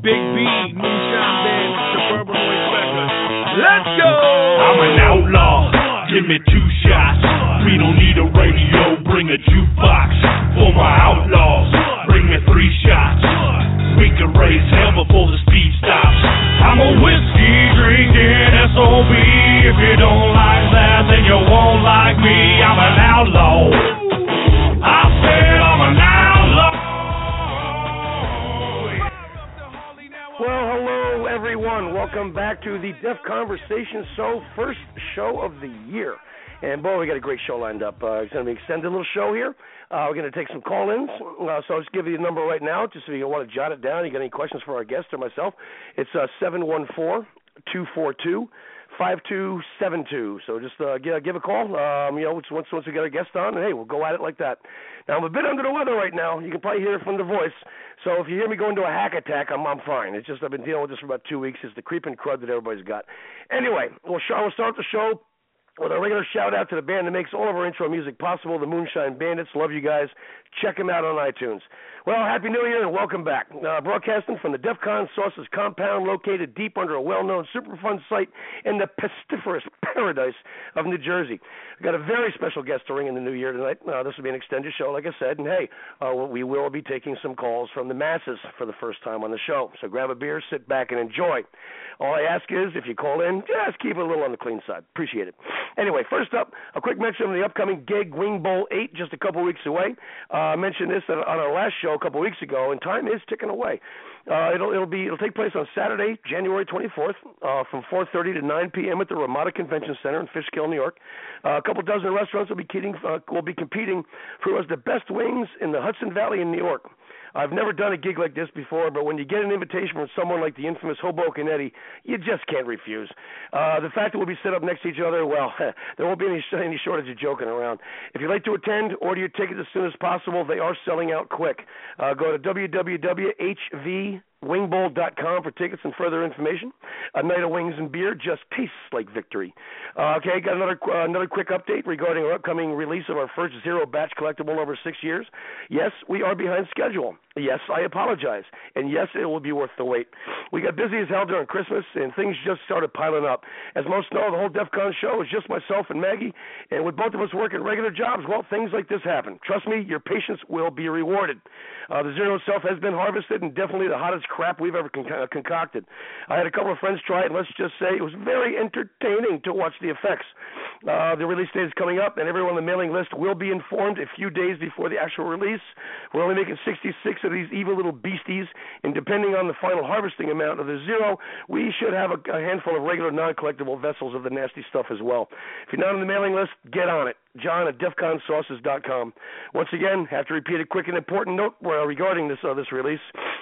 Big B, Moonshine Band, Suburban Noise Records. Let's go! I'm an outlaw, give me 2 shots. We don't need a radio, bring a jukebox. For my outlaws, bring me 3 shots. We can raise hell before the speed stops. I'm a whiskey drinking SOB. If you don't like that, then you won't like me. I'm an outlaw. I said I'm an outlaw. Well, hello everyone. Welcome back to the Def Conversation Show, first show of the year. And boy, we got a great show lined up. It's going to be an extended little show here. We're going to take some call-ins. So I'll just give you the number right now, just if you want to jot it down. You got any questions for our guest or myself? It's 714-242-5272. So just give a call. Once we get our guest on, and hey, we'll go at it like that. Now I'm a bit under the weather right now. You can probably hear it from the voice. So if you hear me go into a hack attack, I'm fine. It's just I've been dealing with this for about 2 weeks. It's the creeping crud that everybody's got. Anyway, we'll start the show with a regular shout-out to the band that makes all of our intro music possible, the Moonshine Bandits. Love you guys. Check them out on iTunes. Well, Happy New Year and welcome back. Broadcasting from the DEF CON Sauces compound located deep under a well-known Superfund site in the pestiferous paradise of New Jersey. We've got a very special guest to ring in the new year tonight. This will be an extended show, like I said. And, hey, we will be taking some calls from the masses for the first time on the show. So grab a beer, sit back, and enjoy. All I ask is, if you call in, just keep it a little on the clean side. Appreciate it. Anyway, first up, a quick mention of the upcoming gig, Wing Bowl 8, just a couple weeks away. I mentioned this on our last show a couple weeks ago, and time is ticking away. It'll take place on Saturday, January 24th, from 4:30 to 9 p.m. at the Ramada Convention Center in Fishkill, New York. A couple dozen restaurants will be competing for who has the best wings in the Hudson Valley in New York. I've never done a gig like this before, but when you get an invitation from someone like the infamous Hoboken Eddie, you just can't refuse. The fact that we'll be set up next to each other, well, there won't be any shortage of joking around. If you'd like to attend, order your tickets as soon as possible. They are selling out quick. Go to www.hvwingbowl.com for tickets and further information. A night of wings and beer just tastes like victory. Okay, got another quick update regarding our upcoming release of our first zero batch collectible over 6 years. Yes, we are behind schedule. Yes, I apologize. And yes, it will be worth the wait. We got busy as hell during Christmas, and things just started piling up. As most know, the whole DEF CON show is just myself and Maggie, and with both of us working regular jobs, well, things like this happen. Trust me, your patience will be rewarded. The zero itself has been harvested, and definitely the hottest crap we've ever concocted. I had a couple of friends try it, and let's just say it was very entertaining to watch the effects. The release date is coming up, and everyone on the mailing list will be informed a few days before the actual release. We're only making 66 of these evil little beasties, and depending on the final harvesting amount of the zero, we should have a handful of regular non-collectible vessels of the nasty stuff as well. If you're not on the mailing list, get on it. John at defconsauces.com. Once again, have to repeat a quick and important note regarding this release.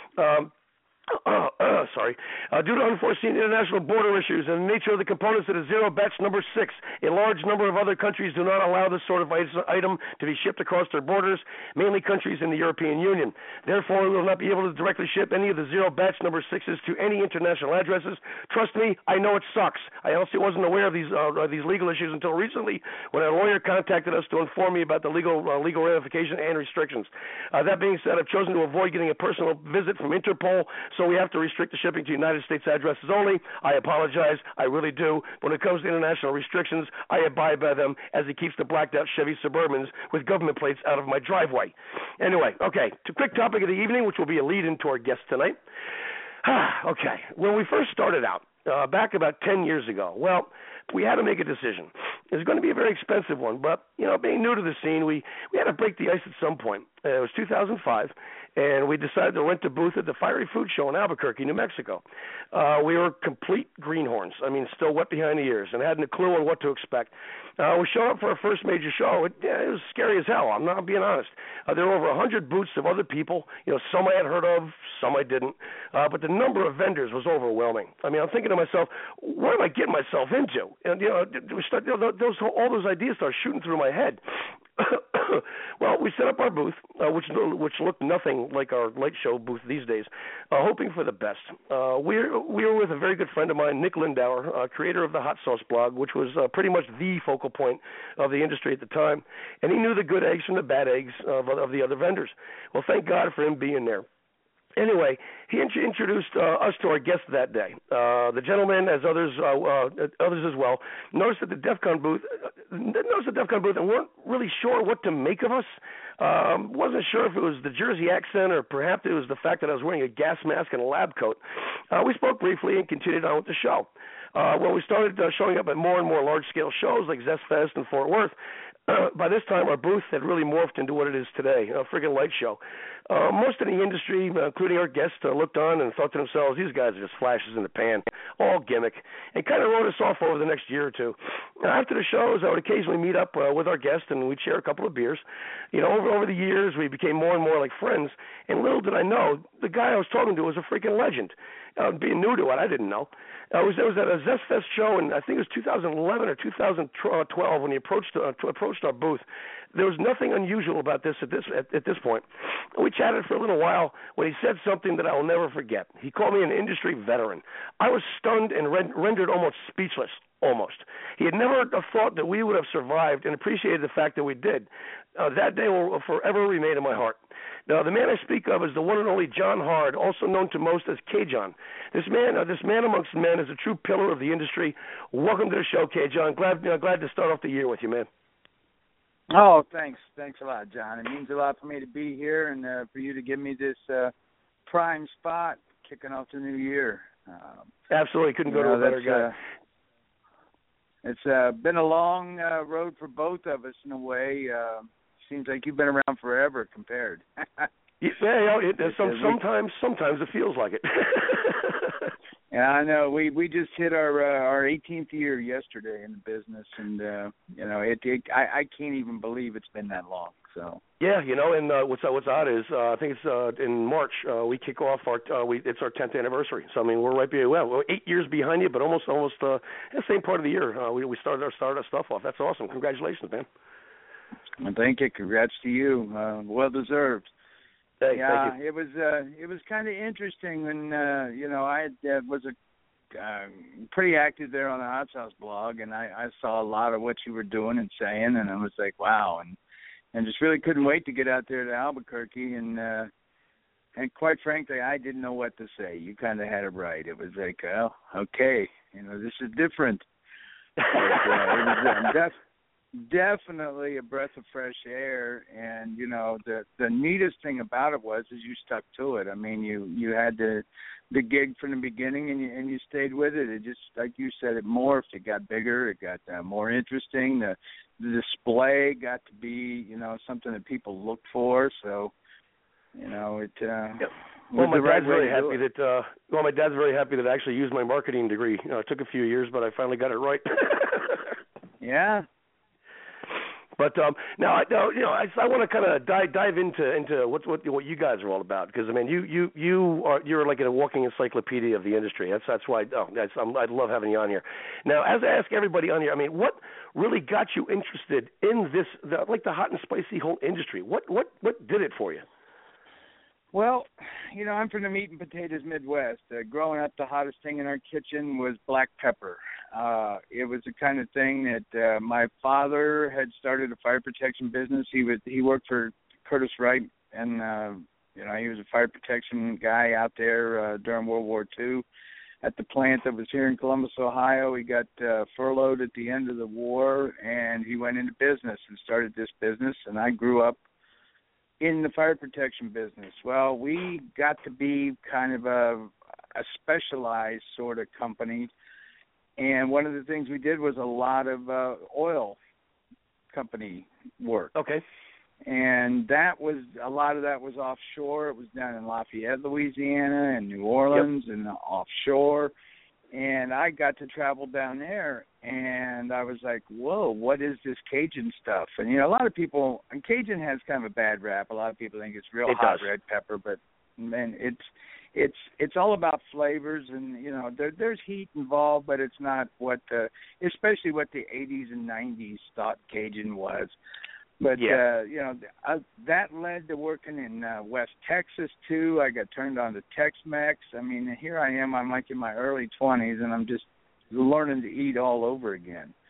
Due to unforeseen international border issues and the nature of the components of the zero batch number 6, a large number of other countries do not allow this sort of item to be shipped across their borders, mainly countries in the European Union. Therefore, we will not be able to directly ship any of the zero batch number 6s to any international addresses. Trust me, I know it sucks. I honestly wasn't aware of these legal issues until recently when a lawyer contacted us to inform me about the legal ramification and restrictions. That being said, I've chosen to avoid getting a personal visit from Interpol, so we have to restrict the shipping to United States addresses only. I apologize. I really do. When it comes to international restrictions, I abide by them as it keeps the blacked-out Chevy Suburbans with government plates out of my driveway. Anyway, okay, to quick topic of the evening, which will be a lead-in to our guest tonight. Okay, when we first started out, back about 10 years ago, well, we had to make a decision. It was going to be a very expensive one, but, being new to the scene, we had to break the ice at some point. It was 2005, and we decided to rent a booth at the Fiery Food Show in Albuquerque, New Mexico. We were complete greenhorns. I mean, still wet behind the ears, and hadn't a clue on what to expect. We showed up for our first major show. It was scary as hell. I'm not being honest. There were over 100 booths of other people. Some I had heard of, some I didn't. But the number of vendors was overwhelming. I mean, I'm thinking to myself, what am I getting myself into? And all those ideas start shooting through my head. Well, we set up our booth, which looked nothing like our light show booth these days, hoping for the best. We were with a very good friend of mine, Nick Lindauer, creator of the Hot Sauce blog, which was pretty much the focal point of the industry at the time, and he knew the good eggs from the bad eggs of the other vendors. Well, thank God for him being there. Anyway, he introduced us to our guest that day. The gentleman, as others as well, noticed at the DEF CON booth, and weren't really sure what to make of us. Wasn't sure if it was the Jersey accent or perhaps it was the fact that I was wearing a gas mask and a lab coat. We spoke briefly and continued on with the show. When we started showing up at more and more large-scale shows like Zest Fest and Fort Worth, by this time, our booth had really morphed into what it is today, a friggin' light show. Most of the industry, including our guests, looked on and thought to themselves, these guys are just flashes in the pan, all gimmick, and kind of wrote us off over the next year or two. After the shows, I would occasionally meet up with our guests, and we'd share a couple of beers. You know, over the years, we became more and more like friends, and little did I know, the guy I was talking to was a freaking legend. Being new to it, I didn't know. It was at a Zest Fest show, and I think it was 2011 or 2012 when he approached our booth. There was nothing unusual about this at this point. We chatted for a little while when he said something that I will never forget. He called me an industry veteran. I was stunned and rendered almost speechless. Almost. He had never thought that we would have survived and appreciated the fact that we did. That day will forever remain in my heart. Now, the man I speak of is the one and only John Hard, also known to most as K-John. This man amongst men, is a true pillar of the industry. Welcome to the show, K-John. Glad to start off the year with you, man. Oh, thanks. Thanks a lot, John. It means a lot for me to be here and for you to give me this prime spot kicking off the new year. Absolutely. Couldn't go to a better guy. It's been a long road for both of us in a way. Seems like you've been around forever compared. Sometimes it feels like it. Yeah, I know. We just hit our 18th year yesterday in the business, and I can't even believe it's been that long. So yeah, and what's odd is I think it's in March we kick off it's our 10th anniversary. So I mean we're right behind. Well, we're 8 years behind you, but almost the same part of the year. We started our stuff off. That's awesome. Congratulations, man. Well, thank you. Congrats to you. Well deserved. Thank you. It was kind of interesting when I was pretty active there on the Hot Sauce blog, and I saw a lot of what you were doing and saying, and I was like, wow, and just really couldn't wait to get out there to Albuquerque, and quite frankly, I didn't know what to say. You kind of had it right. It was like, oh, okay, this is different. But, it was definitely a breath of fresh air, and the neatest thing about it is you stuck to it. I mean, you had the gig from the beginning, and you stayed with it. It just, like you said, it morphed. It got bigger. It got more interesting. The display got to be something that people looked for. So it. Yep. Well, my dad's very happy that I actually used my marketing degree. It took a few years, but I finally got it right. Yeah. But now, I want to kind of dive into what you guys are all about, because I mean, you're like a walking encyclopedia of the industry. That's why I love having you on here. Now, as I ask everybody on here, I mean, what really got you interested in this, the hot and spicy whole industry? What did it for you? Well, I'm from the meat and potatoes Midwest. Growing up, the hottest thing in our kitchen was black pepper. It was the kind of thing that my father had started a fire protection business. He worked for Curtis Wright, and he was a fire protection guy out there during World War II at the plant that was here in Columbus, Ohio. He got furloughed at the end of the war, and he went into business and started this business, and I grew up in the fire protection business. Well, we got to be kind of a specialized sort of company, and one of the things we did was a lot of oil company work. Okay. And a lot of that was offshore. It was down in Lafayette, Louisiana, and New Orleans, and offshore. And I got to travel down there, and I was like, whoa, what is this Cajun stuff? And, a lot of people, and Cajun has kind of a bad rap. A lot of people think it's real hot red pepper, but, man, it's all about flavors, and, there's heat involved, but it's not especially what the 80s and 90s thought Cajun was. But, that led to working in West Texas, too. I got turned on to Tex-Mex. I mean, here I am. I'm like in my early 20s, and I'm just learning to eat all over again.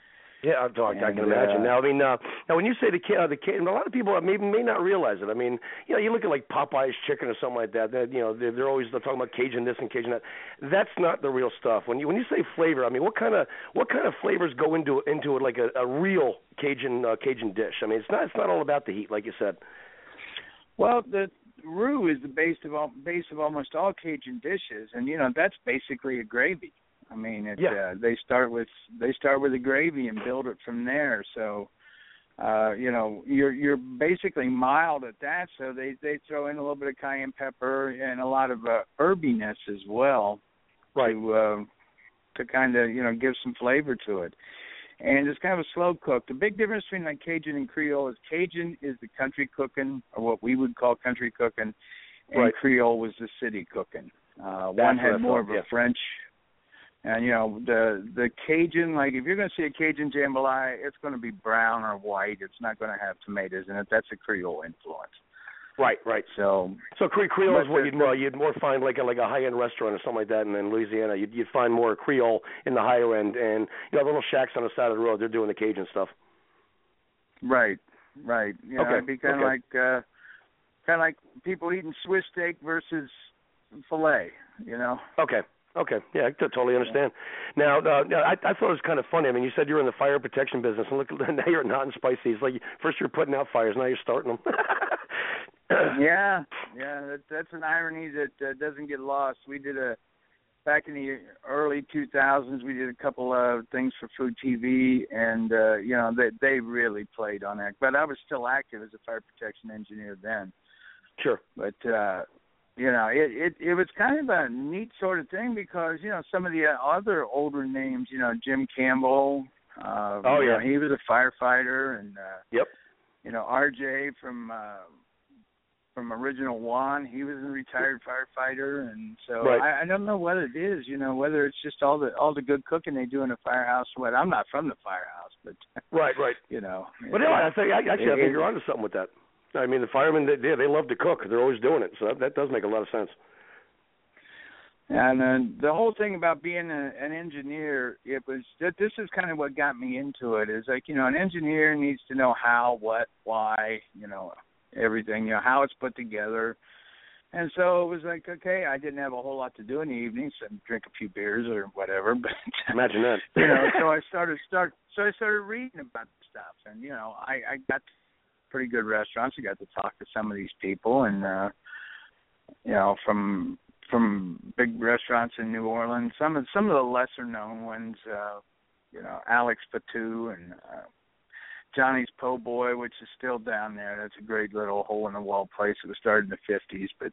Yeah, I can imagine. Now, I mean, now when you say the Cajun, a lot of people may not realize it. I mean, you look at like Popeye's chicken or something like that. They're always talking about Cajun this and Cajun that. That's not the real stuff. When you say flavor, I mean, what kind of flavors go into like a real Cajun dish? I mean, it's not all about the heat, like you said. Well, the roux is the base of almost all Cajun dishes, and that's basically a gravy. I mean, they start with the gravy and build it from there. So, you're basically mild at that. So they throw in a little bit of cayenne pepper and a lot of herbiness as well, right? To kind of give some flavor to it. And it's kind of a slow cook. The big difference between like Cajun and Creole is Cajun is the country cooking, or what we would call country cooking, and Creole was the city cooking. One had more of a French. And, the Cajun, like if you're going to see a Cajun jambalaya, it's going to be brown or white. It's not going to have tomatoes in it. That's a Creole influence. Right. So Creole is what you'd more find like a high-end restaurant or something like that. And in Louisiana, you'd find more Creole in the higher end. And, little shacks on the side of the road, they're doing the Cajun stuff. Right. It'd be kind of like people eating Swiss steak versus filet, Okay, yeah, I totally understand. Now, I thought it was kind of funny. I mean, you said you were in the fire protection business, and look, now you're in hot and spicy. It's like first you're putting out fires, now you're starting them. Yeah, that's an irony that doesn't get lost. We did back in the early 2000s, we did a couple of things for Food TV, and they really played on that. But I was still active as a fire protection engineer then. Sure. But it was kind of a neat sort of thing because, some of the other older names, Jim Campbell, he was a firefighter, and, RJ from Original One, he was a retired firefighter, and so I don't know what it is, whether it's just all the good cooking they do in a firehouse or what. I'm not from the firehouse, but right. But I think you're onto something with that. I mean, the firemen, they love to cook. They're always doing it, so that does make a lot of sense. And the whole thing about being an engineer, this is kind of what got me into it. Is like, an engineer needs to know how, what, why, everything, how it's put together. And so it was like, okay, I didn't have a whole lot to do in the evenings, so drink a few beers or whatever. But imagine that. So I started reading about stuff, and I got pretty good restaurants. I got to talk to some of these people, and from big restaurants in New Orleans, some of the lesser known ones, Alex Patou and Johnny's Po' Boy, which is still down there. That's a great little hole in the wall place. It was started in the 50s, but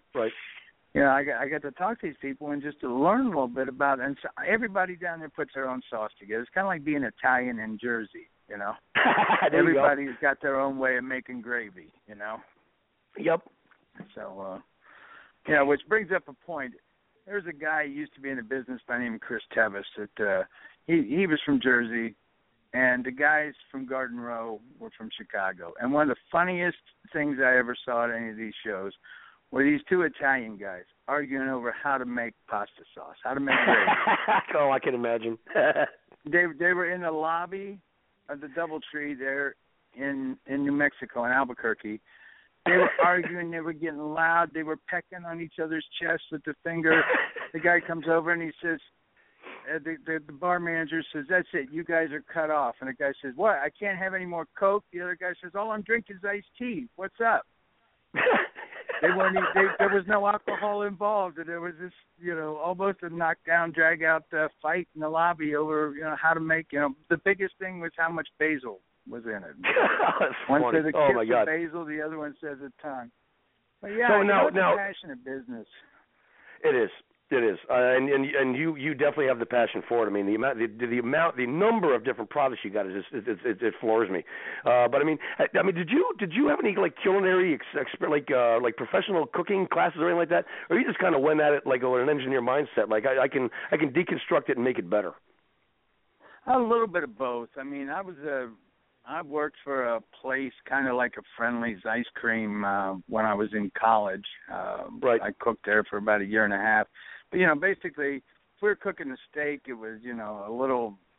I got to talk to these people and just to learn a little bit about it. And so everybody down there puts their own sauce together. It's kind of like being Italian in Jersey. Everybody's got their own way of making gravy, Yep. So, which brings up a point. There's a guy who used to be in the business by the name of Chris Tevis that he was from Jersey, and the guys from Garden Row were from Chicago. And one of the funniest things I ever saw at any of these shows were these two Italian guys arguing over how to make pasta sauce, how to make gravy. Oh, I can imagine. They were in the lobby of the DoubleTree there in New Mexico, in Albuquerque. They were arguing. They were getting loud. They were pecking on each other's chests with the finger. The guy comes over and he says, the bar manager says, "That's it. You guys are cut off." And the guy says, "What? I can't have any more Coke." The other guy says, "All I'm drinking is iced tea. What's up?" There was no alcohol involved. There was this, almost a knockdown, drag out fight in the lobby over, how to make, the biggest thing was how much basil was in it. One says a kiss of basil, the other one says a ton. But yeah, it's a passionate business. It is. And you definitely have the passion for it. I mean, the number of different products you got it floors me. But I mean, did you have any like culinary like professional cooking classes or anything like that, or you just kind of went at it like with an engineer mindset, like I can deconstruct it and make it better? A little bit of both. I mean, I worked for a place kind of like a Friendly's ice cream when I was in college. Right. I cooked there for about a year and a half. But, basically, if we were cooking a steak, it was, a little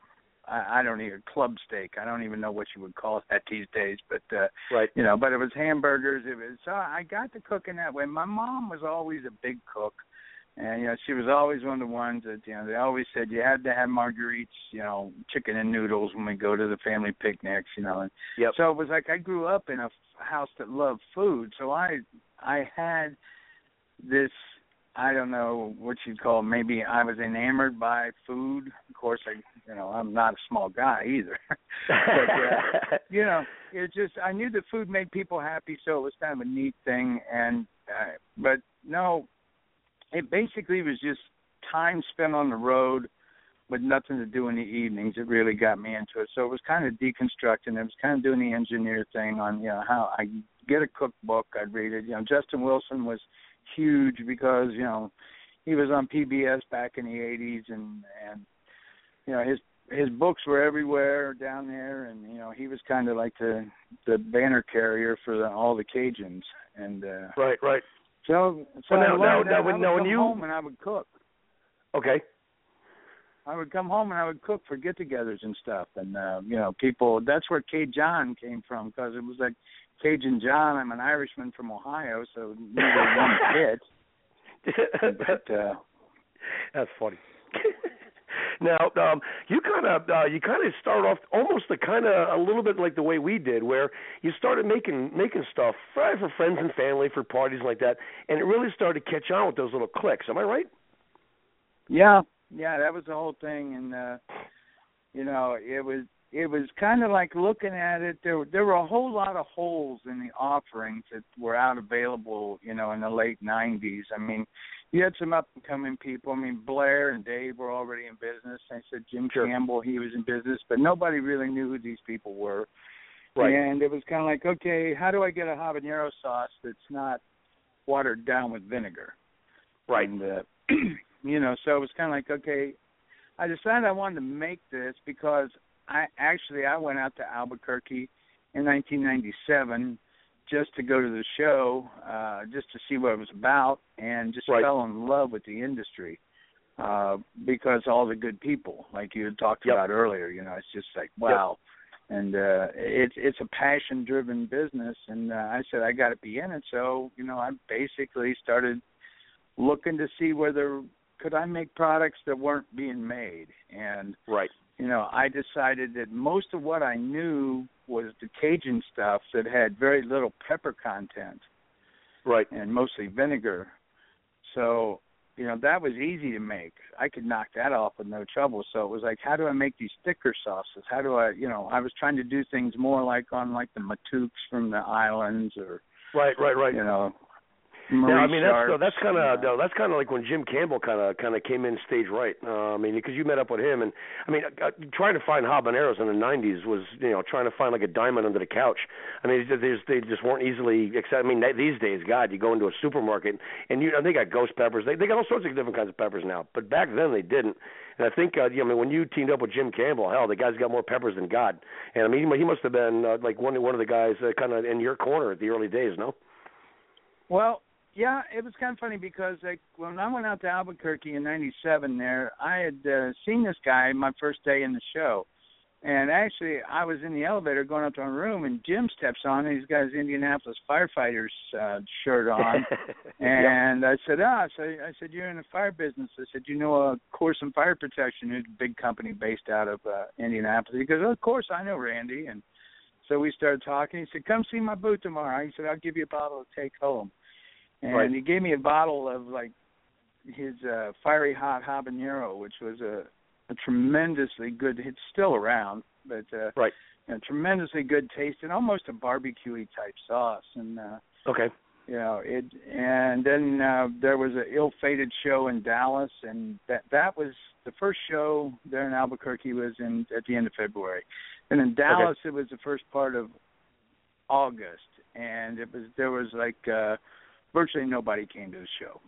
I don't even club steak. I don't even know what you would call that these days, but right. You know, but it was hamburgers. It was so I got to cooking that way. My mom was always a big cook, and you know, she was always one of the ones that, you know, they always said you had to have marguerites, you know, chicken and noodles when we go to the family picnics, you know. And yep. So it was like I grew up in a house that loved food, so I had this. I don't know what you'd call it. Maybe I was enamored by food. Of course, I'm not a small guy either. But, you know, it just, I knew that food made people happy, so it was kind of a neat thing. And, but no, it basically was just time spent on the road with nothing to do in the evenings. It really got me into it. So it was kind of deconstructing. It was kind of doing the engineer thing on, you know, how I get a cookbook, I'd read it. You know, Justin Wilson was huge because, you know, he was on PBS back in the 80s, and you know, his books were everywhere down there, and you know, he was kind of like the banner carrier for all the Cajuns. And right. So well, I would come home and I would cook. Okay. I would come home and I would cook for get-togethers and stuff, and you know, people. That's where Cajun came from, because it was like Cajun John. I'm an Irishman from Ohio, so neither one fit. But that's funny. Now, you kind of start off almost a little bit like the way we did, where you started making stuff for friends and family, for parties like that, and it really started to catch on with those little clicks. Am I right? Yeah, that was the whole thing, and you know, it was kind of like looking at it. There were a whole lot of holes in the offerings that were out available, you know, in the late '90s. I mean, you had some up and coming people. I mean, Blair and Dave were already in business. I said Jim Campbell, he was in business, but nobody really knew who these people were. Right. And it was kind of like, okay, how do I get a habanero sauce that's not watered down with vinegar? Right. And you know, so it was kind of like, okay, I decided I wanted to make this because I went out to Albuquerque in 1997 just to go to the show, just to see what it was about, and just fell in love with the industry because all the good people, like you had talked about earlier, you know, it's just like, wow. And it's a passion-driven business, and I said I got to be in it. So, you know, I basically started looking to see whether could I make products that weren't being made. And, you know, I decided that most of what I knew was the Cajun stuff that had very little pepper content. Right. And mostly vinegar. So, you know, that was easy to make. I could knock that off with no trouble. So it was like, how do I make these thicker sauces? How do I, you know, I was trying to do things more like on like the Matooks from the islands or, you know, yeah, I mean that's kind of like when Jim Campbell kind of came in stage right. I mean, because you met up with him, and I mean, trying to find habaneros in the '90s was, you know, trying to find like a diamond under the couch. I mean, they just weren't easily accepted. I mean, these days, God, you go into a supermarket and they got ghost peppers. They got all sorts of different kinds of peppers now, but back then they didn't. And I think, I mean, when you teamed up with Jim Campbell, hell, the guy's got more peppers than God. And I mean, he must have been like one of the guys kind of in your corner at the early days, no? Well. Yeah, it was kind of funny because like when I went out to Albuquerque in '97 there, I had seen this guy my first day in the show. And actually, I was in the elevator going up to my room, and Jim steps on, and he's got his Indianapolis Firefighters shirt on. And I said, I said, you're in the fire business. I said, you know, Corson Fire Protection, who's a big company based out of Indianapolis. He goes, of course, I know Randy. And so we started talking. He said, come see my booth tomorrow. He said, I'll give you a bottle to take home. And he gave me a bottle of, like, his Fiery Hot Habanero, which was a tremendously good, it's still around, but a tremendously good taste and almost a barbecue-y type sauce. And, you know, and then there was an ill-fated show in Dallas, and that was the first show there in Albuquerque was at the end of February. And in Dallas, it was the first part of August, and there was like virtually nobody came to the show.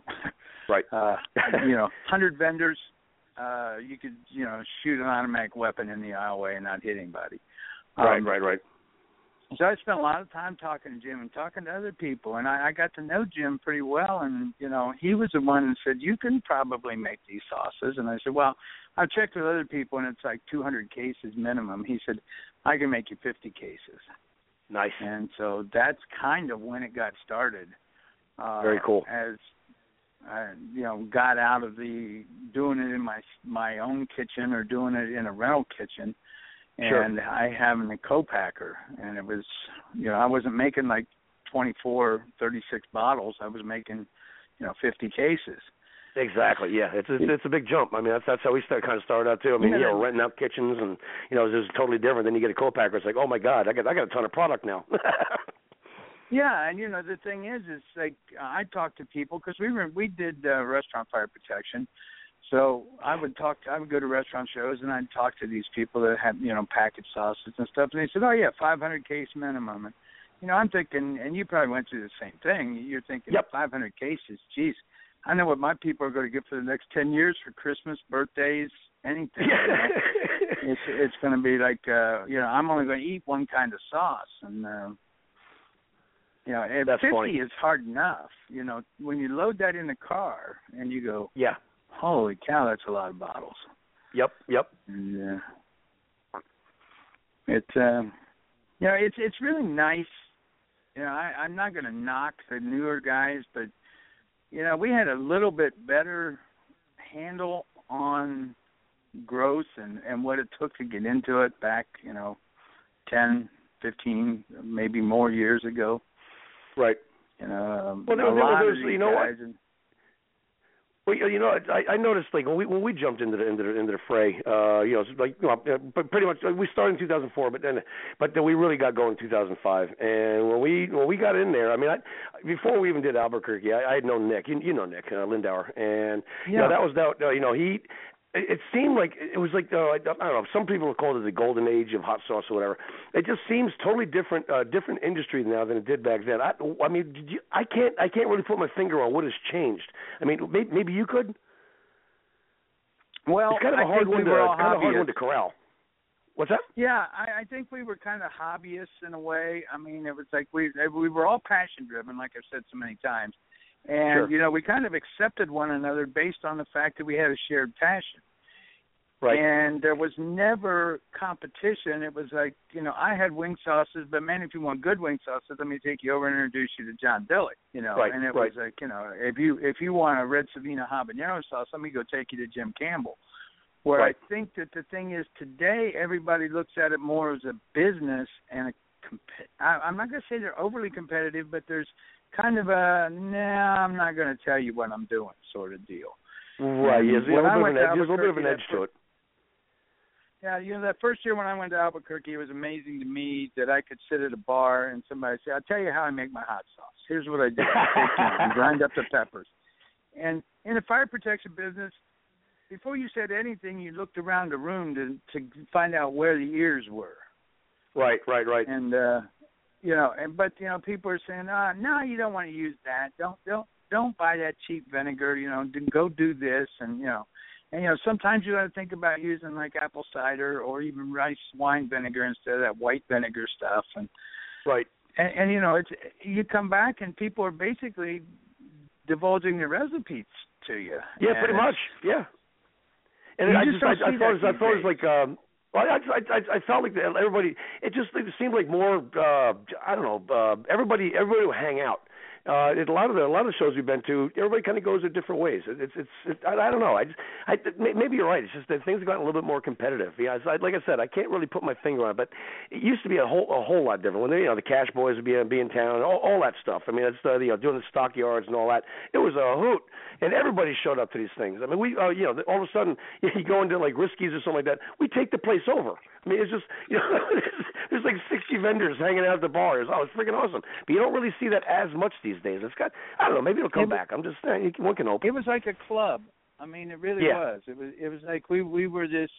You know, 100 vendors. You could, you know, shoot an automatic weapon in the aisleway and not hit anybody. So I spent a lot of time talking to Jim and talking to other people, and I got to know Jim pretty well. And he was the one that said, "You can probably make these sauces." And I said, "Well, I've checked with other people, and it's like 200 cases minimum." He said, "I can make you 50 cases." Nice. And so that's kind of when it got started. Very cool. As I, got out of the doing it in my own kitchen or doing it in a rental kitchen. And sure. I having a co-packer, and it was, I wasn't making like 24, 36 bottles. I was making, 50 cases. Exactly. Yeah, it's a big jump. I mean, that's how we kind of started out too. I mean, renting out kitchens, and it's just totally different. Then you get a co-packer. It's like, oh my God, I got a ton of product now. Yeah, and the thing is like I talk to people because we did restaurant fire protection. So I would go to restaurant shows, and I'd talk to these people that had, packaged sauces and stuff, and they said, "Oh yeah, 500 case minimum." And I'm thinking, and you probably went through the same thing. You're thinking, yep. 500 cases, geez, I know what my people are going to get for the next 10 years for Christmas, birthdays, anything. It's going to be like, I'm only going to eat one kind of sauce, and that's 50 funny. is hard enough. When you load that in the car and you go, yeah. Holy cow, that's a lot of bottles. Yep. And, it's really nice. I'm not going to knock the newer guys, but we had a little bit better handle on growth and what it took to get into it back, 10, 15, maybe more years ago. Right. Well, I noticed like when we jumped into the fray, pretty much we started in 2004, but then we really got going in 2005. And when we got in there, I mean, before we even did Albuquerque, I had known Nick, Nick Lindauer, and that was he. It seemed like it was like I don't know. Some people have called it the golden age of hot sauce or whatever. It just seems totally different industry now than it did back then. I mean, I can't really put my finger on what has changed. I mean, maybe you could. Well, it's kind of a hard one to corral. What's that? Yeah, I think we were kind of hobbyists in a way. I mean, it was like we were all passion driven, like I've said so many times. And, sure. We kind of accepted one another based on the fact that we had a shared passion. Right. And there was never competition. It was like, I had wing sauces, but man, if you want good wing sauces, let me take you over and introduce you to John Dillick, Right. And it was like, if you want a red Savina habanero sauce, let me go take you to Jim Campbell. Where right. I think that the thing is today, everybody looks at it more as a business and I'm not going to say they're overly competitive, but there's kind of I'm not going to tell you what I'm doing sort of deal. Right. There's a little bit of an edge to it. Yeah, that first year when I went to Albuquerque, it was amazing to me that I could sit at a bar and somebody say, "I'll tell you how I make my hot sauce. Here's what I do. I grind up the peppers." And in the fire protection business, before you said anything, you looked around the room to find out where the ears were. Right. And but people are saying, "No, you don't want to use that. Don't buy that cheap vinegar. Go do this." And sometimes you got to think about using like apple cider or even rice wine vinegar instead of that white vinegar stuff. And right. And it's you come back and people are basically divulging their recipes to you. Yeah, pretty much. Yeah. And I thought it was like. Well, I felt like everybody. It seemed like more. I don't know. Everybody would hang out. A lot of the shows we've been to, everybody kind of goes their different ways. I don't know. Maybe you're right. It's just that things have gotten a little bit more competitive. Yeah, like I said, I can't really put my finger on it, but it used to be a whole lot different. When the Cash Boys would be in town, all that stuff. I mean, it's doing the stockyards and all that. It was a hoot, and everybody showed up to these things. I mean, we all of a sudden you go into like Risky's or something like that. We take the place over. I mean, it's just there's like 60 vendors hanging out at the bars. Oh, it's freaking awesome. But you don't really see that as much these days. It's got, I don't know, maybe it'll come back. I'm just saying, one can hope. It was like a club. I mean, it really was. It was like we were this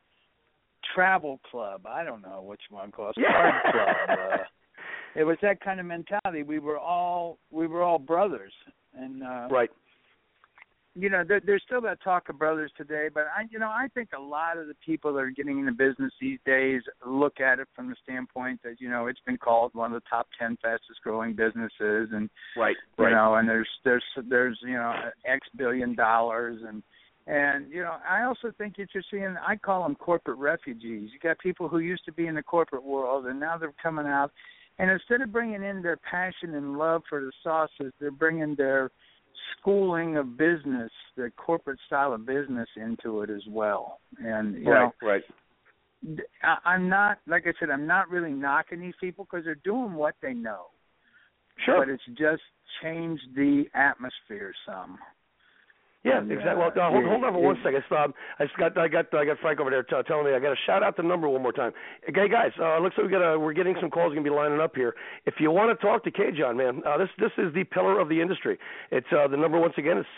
travel club. I don't know what you want to call it. Card club. It was that kind of mentality. We were all brothers, and right. there's still that talk of brothers today, but I think a lot of the people that are getting into business these days look at it from the standpoint that, it's been called one of the top 10 fastest growing businesses, and right. and there's X billion dollars, and I also think that you're seeing, I call them corporate refugees. You got people who used to be in the corporate world, and now they're coming out, and instead of bringing in their passion and love for the sauces, they're bringing their schooling of business, the corporate style of business, into it as well. And right. I'm not, like I said, I'm not really knocking these people because they're doing what they know. Sure. But it's just changed the atmosphere some. Yeah, exactly. Well, hold on for 1 second. I got Frank over there telling me I got to shout out the number one more time. Okay, guys, looks like we're getting some calls going to be lining up here. If you want to talk to K-John, man, this is the pillar of the industry. It's the number once again is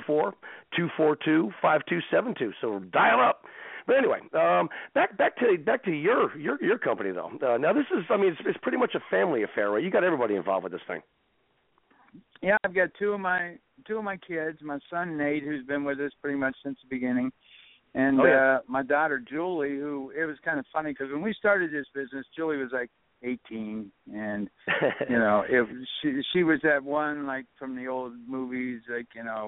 714-242-5272. So dial up. But anyway, back to your company though. Now this is, it's pretty much a family affair, right? You got everybody involved with this thing. Yeah, I've got two of my kids, my son Nate, who's been with us pretty much since the beginning, and my daughter Julie, who, it was kind of funny because when we started this business, Julie was like 18, and she was that one, like from the old movies, like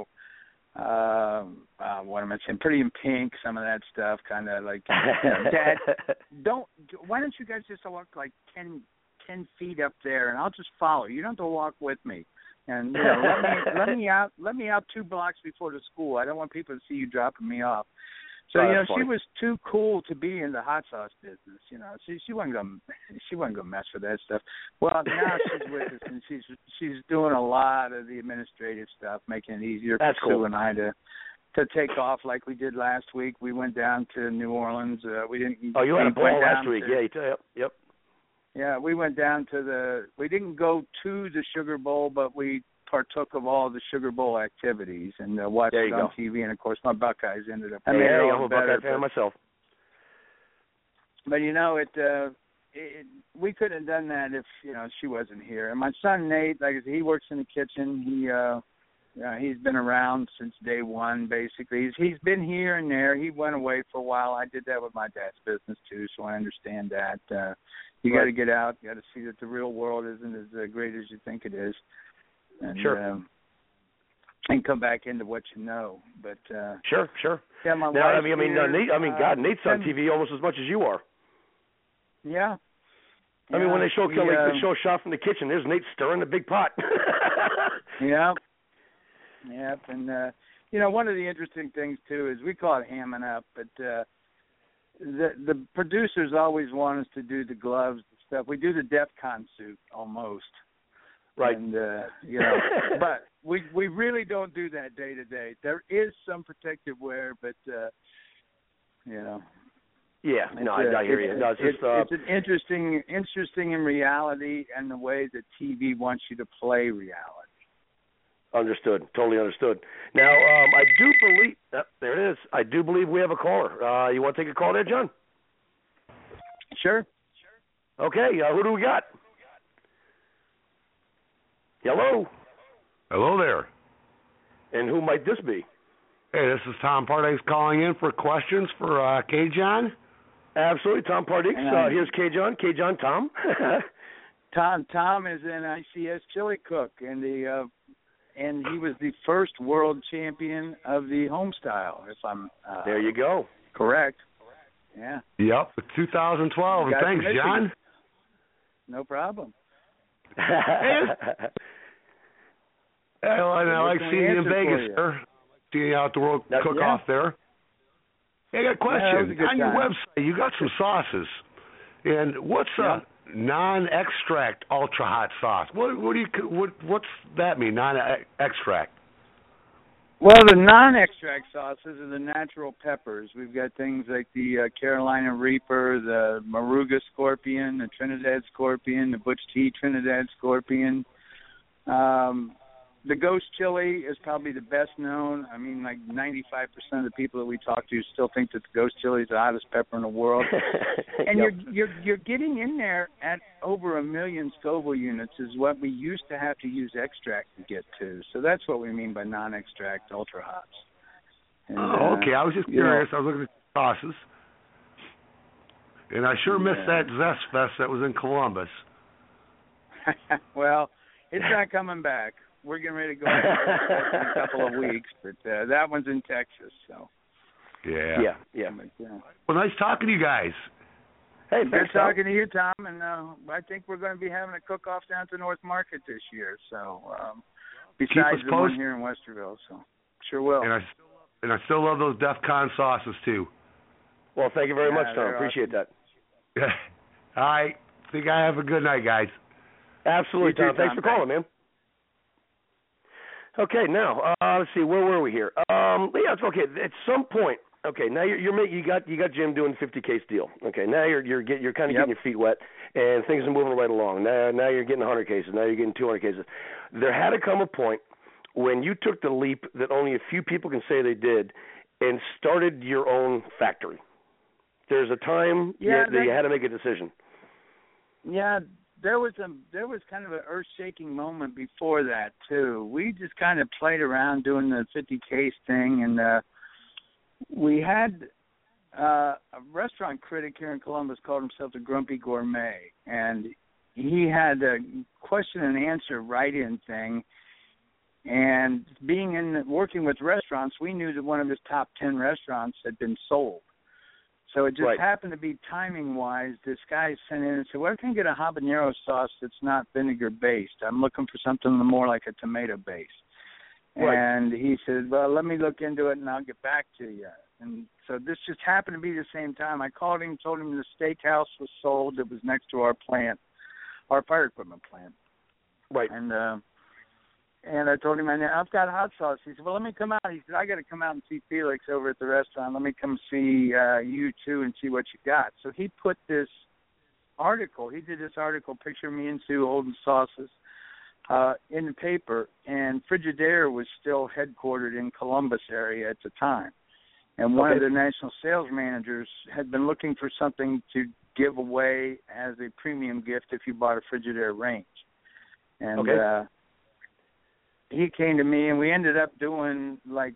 what am I saying, Pretty in Pink, some of that stuff, kind of like, Dad, why don't you guys just walk like 10 feet up there, and I'll just follow. You don't have to walk with me. And let me out 2 blocks before the school. I don't want people to see you dropping me off. So she was too cool to be in the hot sauce business. She wasn't gonna mess with that stuff. Well, now she's with us, and she's doing a lot of the administrative stuff, making it easier for Sue and I to take off like we did last week. We went down to New Orleans. We didn't. Oh, you had a ball last week? Yep. Yeah, we went down to we didn't go to the Sugar Bowl, but we partook of all the Sugar Bowl activities and watched it on TV. And, of course, my Buckeyes ended up I'm a Buckeye fan myself. But, we couldn't have done that if, she wasn't here. And my son, Nate, like I said, he works in the kitchen. He's been around since day one, basically. He's been here and there. He went away for a while. I did that with my dad's business, too, so I understand that. You got to get out. You got to see that the real world isn't as great as you think it is. And, sure. And come back into what you know. But sure. Yeah, my now, wife Nate's on TV almost as much as you are. Yeah. When they show they show a shot from the kitchen, there's Nate stirring the big pot. Yeah. Yep. And one of the interesting things too is we call it hamming up, but the producers always want us to do the gloves and stuff. We do the DEFCON suit almost. Right. And but we really don't do that day to day. There is some protective wear, but Yeah, no, I hear you. No, it's an interesting in reality and the way that TV wants you to play reality. Understood. Totally understood. Now, I do believe there it is. I do believe we have a caller. You want to take a call there, John? Sure. Okay. Who do we got? Hello. Hello there. And who might this be? Hey, this is Tom Pardix calling in for questions for K-John. Absolutely, Tom Pardix. Here's K-John. K-John, Tom. Tom is an ICS chili cook, and he was the first world champion of the home style, if I'm there you go. Correct. Yeah. Yep, 2012. And thanks, John. No problem. I like seeing you in Vegas, sir. Seeing you out the World Cook-Off there. Hey, I got a question. On your website, you got some sauces. And what's a non-extract ultra hot sauce? What's that mean? Non-extract. Well, the non-extract sauces are the natural peppers. We've got things like the Carolina Reaper, the Moruga Scorpion, the Trinidad Scorpion, the Butch T Trinidad Scorpion. The Ghost Chili is probably the best known. I mean, like 95% of the people that we talk to still think that the Ghost Chili is the hottest pepper in the world. And you're getting in there at over 1 million Scoville units is what we used to have to use extract to get to. So that's what we mean by non-extract ultra hots. And, okay. I was just curious. I was looking at the sauces, and I sure missed that Zest Fest that was in Columbus. Well, it's not coming back. We're getting ready to go in a couple of weeks, but that one's in Texas. So. Yeah. Well, nice talking to you guys. Hey, good talking to you, Tom. And I think we're going to be having a cook-off down at the North Market this year. So, besides the one here in Westerville, so sure will. And I still love those DEF CON sauces too. Well, thank you very much, Tom. Appreciate that. All right. Think I have a good night, guys. Absolutely, Tom. Thanks for calling, man. Okay, now let's see, where were we here? Yeah, it's okay. At some point, okay, now you got Jim doing 50 case deal. Okay, now you're kind of getting your feet wet, and things are moving right along. Now you're getting 100 cases. Now you're getting 200 cases. There had to come a point when you took the leap that only a few people can say they did, and started your own factory. There's a time that you had to make a decision. Yeah. There was kind of an earth-shaking moment before that too. We just kind of played around doing the 50 case thing, and we had a restaurant critic here in Columbus called himself the Grumpy Gourmet, and he had a question and answer write-in thing. And working with restaurants, we knew that one of his top 10 restaurants had been sold. So it just happened to be timing-wise. This guy sent in and said, well, I can get a habanero sauce that's not vinegar-based. I'm looking for something more like a tomato-based. And he said, well, let me look into it, and I'll get back to you. And so this just happened to be the same time. I called him, told him the steakhouse was sold. It was next to our plant, our fire equipment plant. Right. And I told him, I've got hot sauce. He said, well, let me come out. He said, I got to come out and see Felix over at the restaurant. Let me come see you, too, and see what you got. So he put this article. He did this article, Picture Me and Sue Holding Sauces, in the paper. And Frigidaire was still headquartered in Columbus area at the time. And one of the national sales managers had been looking for something to give away as a premium gift if you bought a Frigidaire range. And he came to me, and we ended up doing like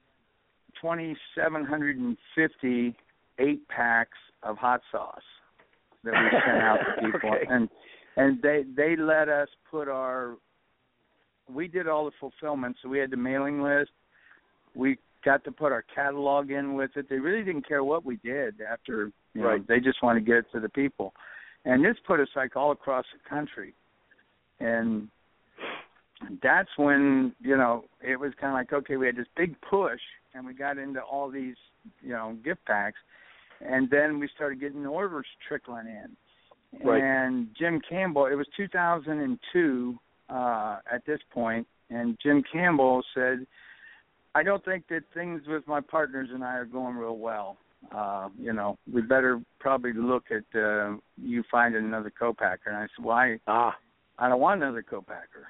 2,750 8-packs of hot sauce that we sent out to people. And they let us put we did all the fulfillment, so we had the mailing list. We got to put our catalog in with it. They really didn't care what we did after, you know, they just wanted to get it to the people. And this put us like all across the country. And that's when, you know, it was kind of like, okay, we had this big push, and we got into all these, you know, gift packs, and then we started getting orders trickling in. And Jim Campbell, it was 2002 at this point, and Jim Campbell said, I don't think that things with my partners and I are going real well. You know, we better probably look at you finding another co-packer. And I said, well, I don't want another co-packer.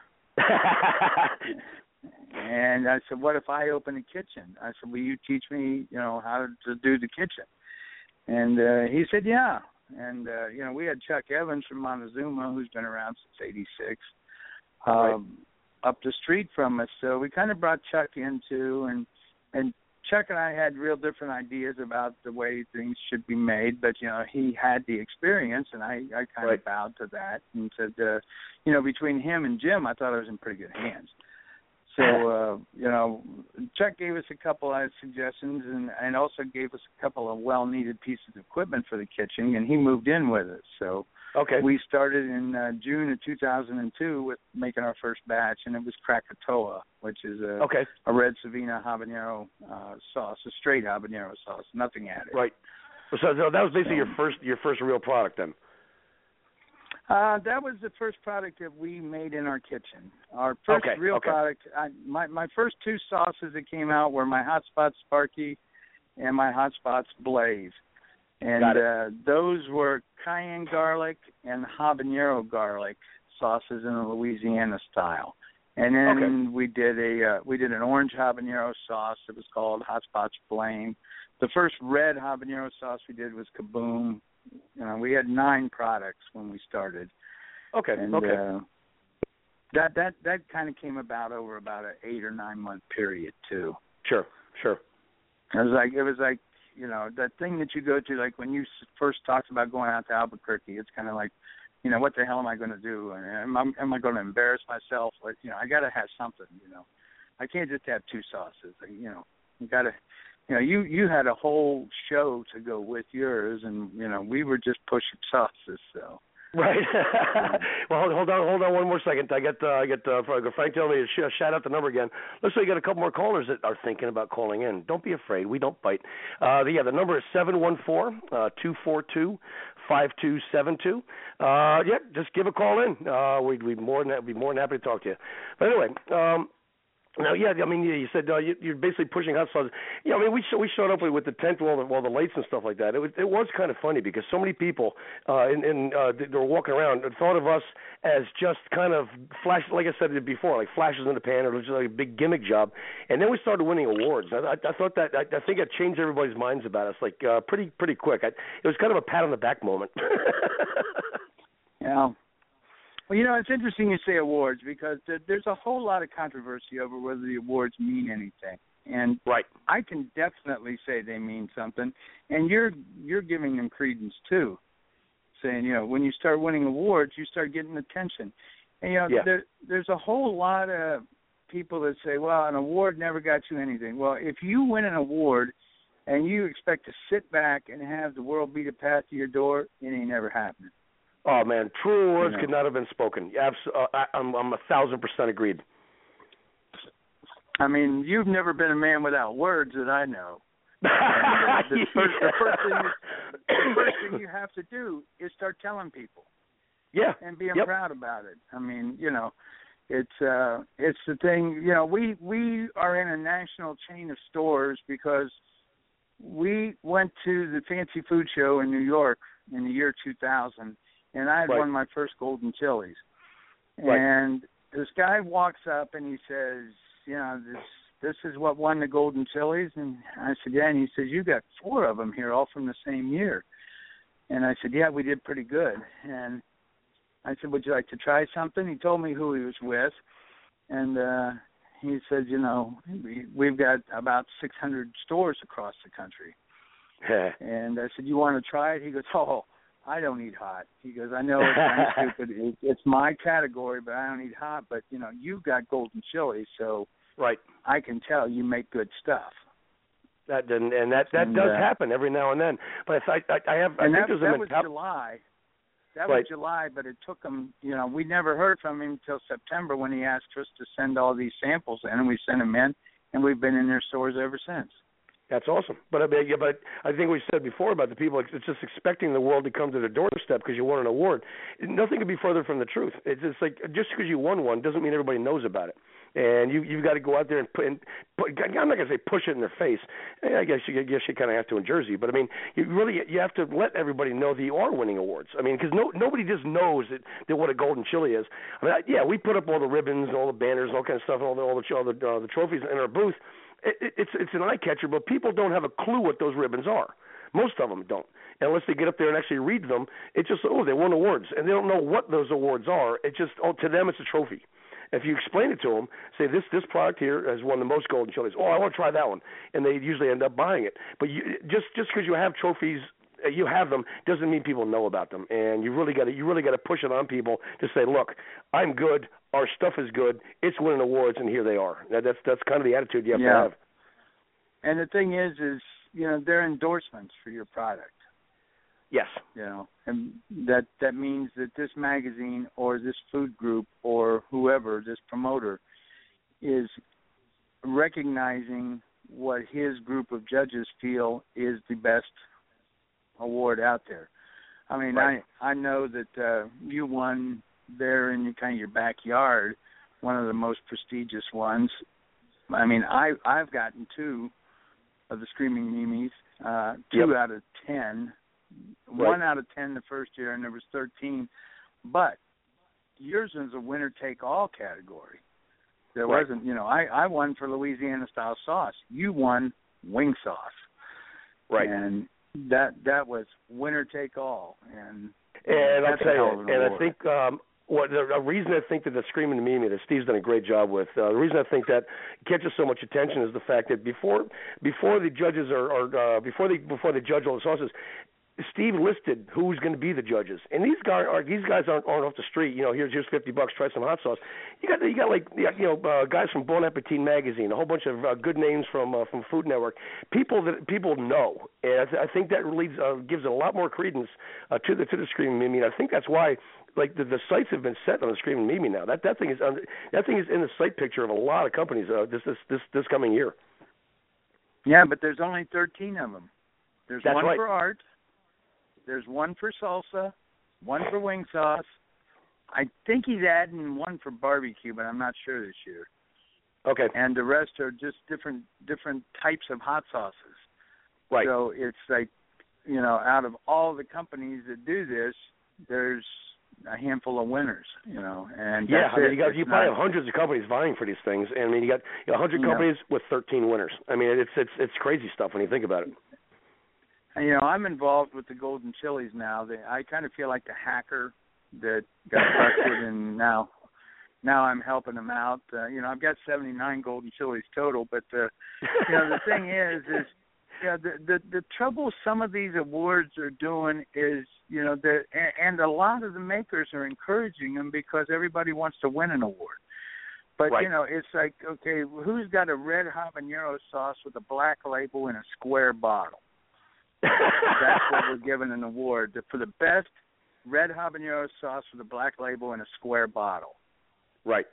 And I said, what if I open a kitchen? I said, will you teach me, you know, how to do the kitchen? And he said, yeah. And, you know, we had Chuck Evans from Montezuma, who's been around since 86, up the street from us. So we kind of brought Chuck in, too. And Chuck and I had real different ideas about the way things should be made. But, you know, he had the experience, and I kind of bowed to that and said, you know, between him and Jim, I thought I was in pretty good hands. So, you know, Chuck gave us a couple of suggestions and also gave us a couple of well-needed pieces of equipment for the kitchen, and he moved in with us. So we started in June of 2002 with making our first batch, and it was Krakatoa, which is a red Savina habanero sauce, a straight habanero sauce, nothing added. Right. So that was basically your first real product then? That was the first product that we made in our kitchen. Our first real product, my first two sauces that came out were my Hot Spots Sparky and my Hot Spots Blaze. And those were cayenne garlic and habanero garlic sauces in the Louisiana style. And then we did an orange habanero sauce. It was called Hot Spots Flame. The first red habanero sauce we did was Kaboom. We had 9 products when we started. And, that kind of came about over about an 8 or 9 month period too. Sure. It was like that thing that you go to, like when you first talked about going out to Albuquerque. It's kind of like, what the hell am I going to do? Am I going to embarrass myself? Like, I got to have something. I can't just have 2 sauces. You got to. You had a whole show to go with yours, and we were just pushing sauces. So right. Well, hold on one more second. I get Frank telling me to shout out the number again. Looks like you got a couple more callers that are thinking about calling in. Don't be afraid. We don't bite. The number is 714-242-5272. Just give a call in. We'd be more than happy to talk to you. But anyway. Now, you said you're basically pushing hot sauce. We showed up with the tent, all the lights and stuff like that. It was kind of funny because so many people they were walking around and thought of us as just kind of flash, like I said before, like flashes in the pan, or just like a big gimmick job. And then we started winning awards. I thought that I think it changed everybody's minds about us, like pretty quick. It was kind of a pat on the back moment. Yeah. Well, it's interesting you say awards because there's a whole lot of controversy over whether the awards mean anything. And I can definitely say they mean something. And you're giving them credence, too, saying, when you start winning awards, you start getting attention. And, there's a whole lot of people that say, well, an award never got you anything. Well, if you win an award and you expect to sit back and have the world beat a path to your door, it ain't never happening. Oh, man, true words could not have been spoken. I'm 1,000% agreed. I mean, you've never been a man without words that I know. The first thing you have to do is start telling people. Yeah. And being proud about it. I mean, it's the thing. We are in a national chain of stores because we went to the Fancy Food Show in New York in the year 2000. And I had won my first Golden Chilies. And this guy walks up and he says, this is what won the Golden Chilies? And I said, yeah. And he says, you got 4 of them here, all from the same year. And I said, yeah, we did pretty good. And I said, would you like to try something? He told me who he was with. And he said, we've got about 600 stores across the country. And I said, you want to try it? He goes, I don't eat hot. He goes, I know it's kind of stupid. It's my category, but I don't eat hot. But, you've got Golden Chili, so I can tell you make good stuff. That does happen every now and then. But I think that was July. That was July, but it took him, we never heard from him until September when he asked us to send all these samples in, and we sent them in, and we've been in their stores ever since. That's awesome. But I think we said before about the people, it's just expecting the world to come to their doorstep because you won an award. Nothing could be further from the truth. It's like just because you won one doesn't mean everybody knows about it. And you've got to go out there and put I'm not going to say push it in their face. I guess you kind of have to in Jersey. But, I mean, you have to let everybody know that you are winning awards. I mean, because nobody just knows that what a Golden Chili is. I mean, we put up all the ribbons and all the banners and all kinds of stuff and all the trophies in our booth. It's an eye catcher, but people don't have a clue what those ribbons are. Most of them don't. And unless they get up there and actually read them, it's just, they won awards. And they don't know what those awards are. It's just, to them, it's a trophy. If you explain it to them, say, this product here has won the most Golden Chilies. I want to try that one. And they usually end up buying it. But just because you have trophies, you have them, doesn't mean people know about them. And you really got to push it on people to say, look, I'm good. Our stuff is good. It's winning awards, and here they are. That's kind of the attitude you have to have. And the thing is, they're endorsements for your product. Yes. And that means that this magazine or this food group or whoever, this promoter, is recognizing what his group of judges feel is the best award out there. I mean, I know that you won there in your backyard, one of the most prestigious ones. I mean, I've gotten 2 of the Screaming Mimis, 2 out of 10. 1 out of 10 the first year, and there was 13. But yours is a winner-take-all category. There wasn't, I won for Louisiana style sauce. You won wing sauce. Right. And that was winner take all. And I'll tell you, and I think the reason I think that the Screaming Mimi that Steve's done a great job with, the reason I think that catches so much attention is the fact that before the judges before they judge all the sauces, Steve listed who's going to be the judges, and these guys aren't off the street. Here's $50, try some hot sauce. You got like guys from Bon Appetit magazine, a whole bunch of good names from Food Network, people that people know, and I think that gives a lot more credence to the Screaming Mimi. And I think that's why like the sights have been set on the Screaming Mimi now. That thing is in the sight picture of a lot of companies this coming year. Yeah, but there's only 13 of them. There's that's one right. for art. There's one for salsa, one for wing sauce. I think he's adding one for barbecue, but I'm not sure this year. Okay. And the rest are just different types of hot sauces. Right. So it's like, out of all the companies that do this, there's a handful of winners, and yeah, that's you probably have hundreds of companies vying for these things, and I mean you got 100 companies with 13 winners. I mean it's crazy stuff when you think about it. And, I'm involved with the Golden Chilies now. I kind of feel like the hacker that got busted, and now I'm helping them out. I've got 79 Golden Chilies total, but the thing is the trouble some of these awards are doing is, and a lot of the makers are encouraging them because everybody wants to win an award. But, right. It's like, okay, who's got a red habanero sauce with a black label in a square bottle? That's what we're giving an award for the best red habanero sauce with a black label in a square bottle. Right.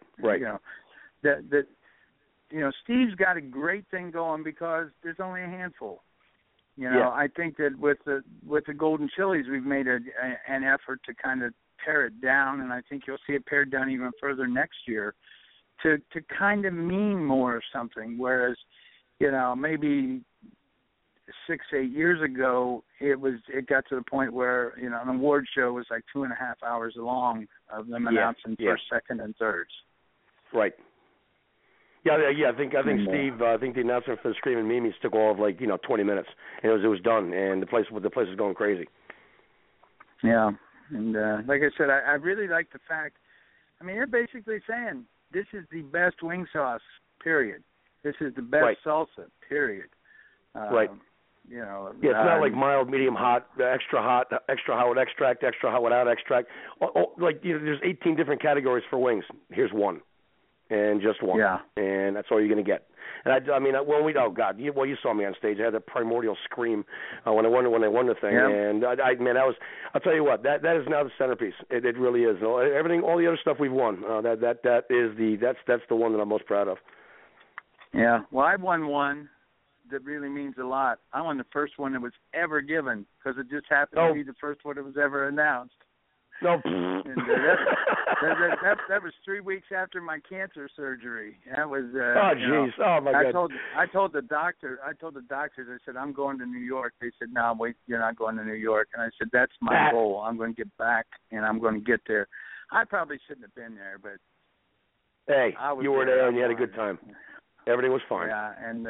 Steve's got a great thing going because there's only a handful. Yeah. I think that with the Golden Chilies, we've made an effort to kind of pare it down, and I think you'll see it pared down even further next year to kind of mean more of something. Whereas, maybe 6-8 years ago, it got to the point where an award show was like 2.5 hours long of them announcing first, second, and thirds. Right. Yeah. I think Steve. I think the announcement for the Screaming Mimis took all of 20 minutes, and it was done, and the place was going crazy. Yeah, and like I said, I really like the fact. I mean, they're basically saying this is the best wing sauce. Period. This is the best salsa. Period. Right. it's not like mild, medium hot, extra hot with extract, extra hot without extract. There's 18 different categories for wings. Here's one, and just one. Yeah. And that's all you're going to get. And you saw me on stage. I had a primordial scream when I won the thing. Yeah. And I'll tell you what, that is now the centerpiece. It really is. Everything, all the other stuff we've won, that's the one that I'm most proud of. Yeah. Well, I won one that really means a lot. I won the first one that was ever given because it just happened to be the first one that was ever announced. No. And that was 3 weeks after my cancer surgery. That was. Oh jeez! Oh my God! I told the doctors. I said, I'm going to New York. They said, No, wait, you're not going to New York. And I said, that's my goal. I'm going to get back, and I'm going to get there. I probably shouldn't have been there, but hey, you were there and you had a good time. Everything was fine. Yeah, and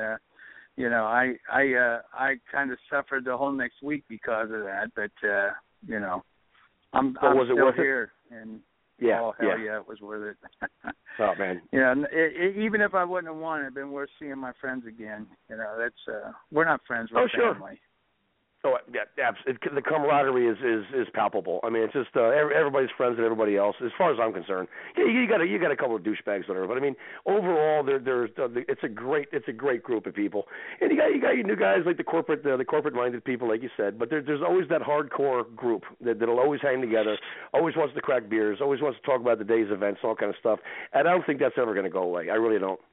I kind of suffered the whole next week because of that, but I'm still here, and hell yeah, it was worth it. Oh man, even if I wouldn't have won, it'd been worth seeing my friends again. That's we're not friends, we're family. Oh yeah, the camaraderie is palpable. I mean, it's just everybody's friends with everybody else. As far as I'm concerned, you got a couple of douchebags, whatever. But I mean, overall, it's a great group of people. And you got your new guys like the corporate minded people, like you said. But there's always that hardcore group that'll always hang together, always wants to crack beers, always wants to talk about the day's events, all kind of stuff. And I don't think that's ever going to go away. I really don't.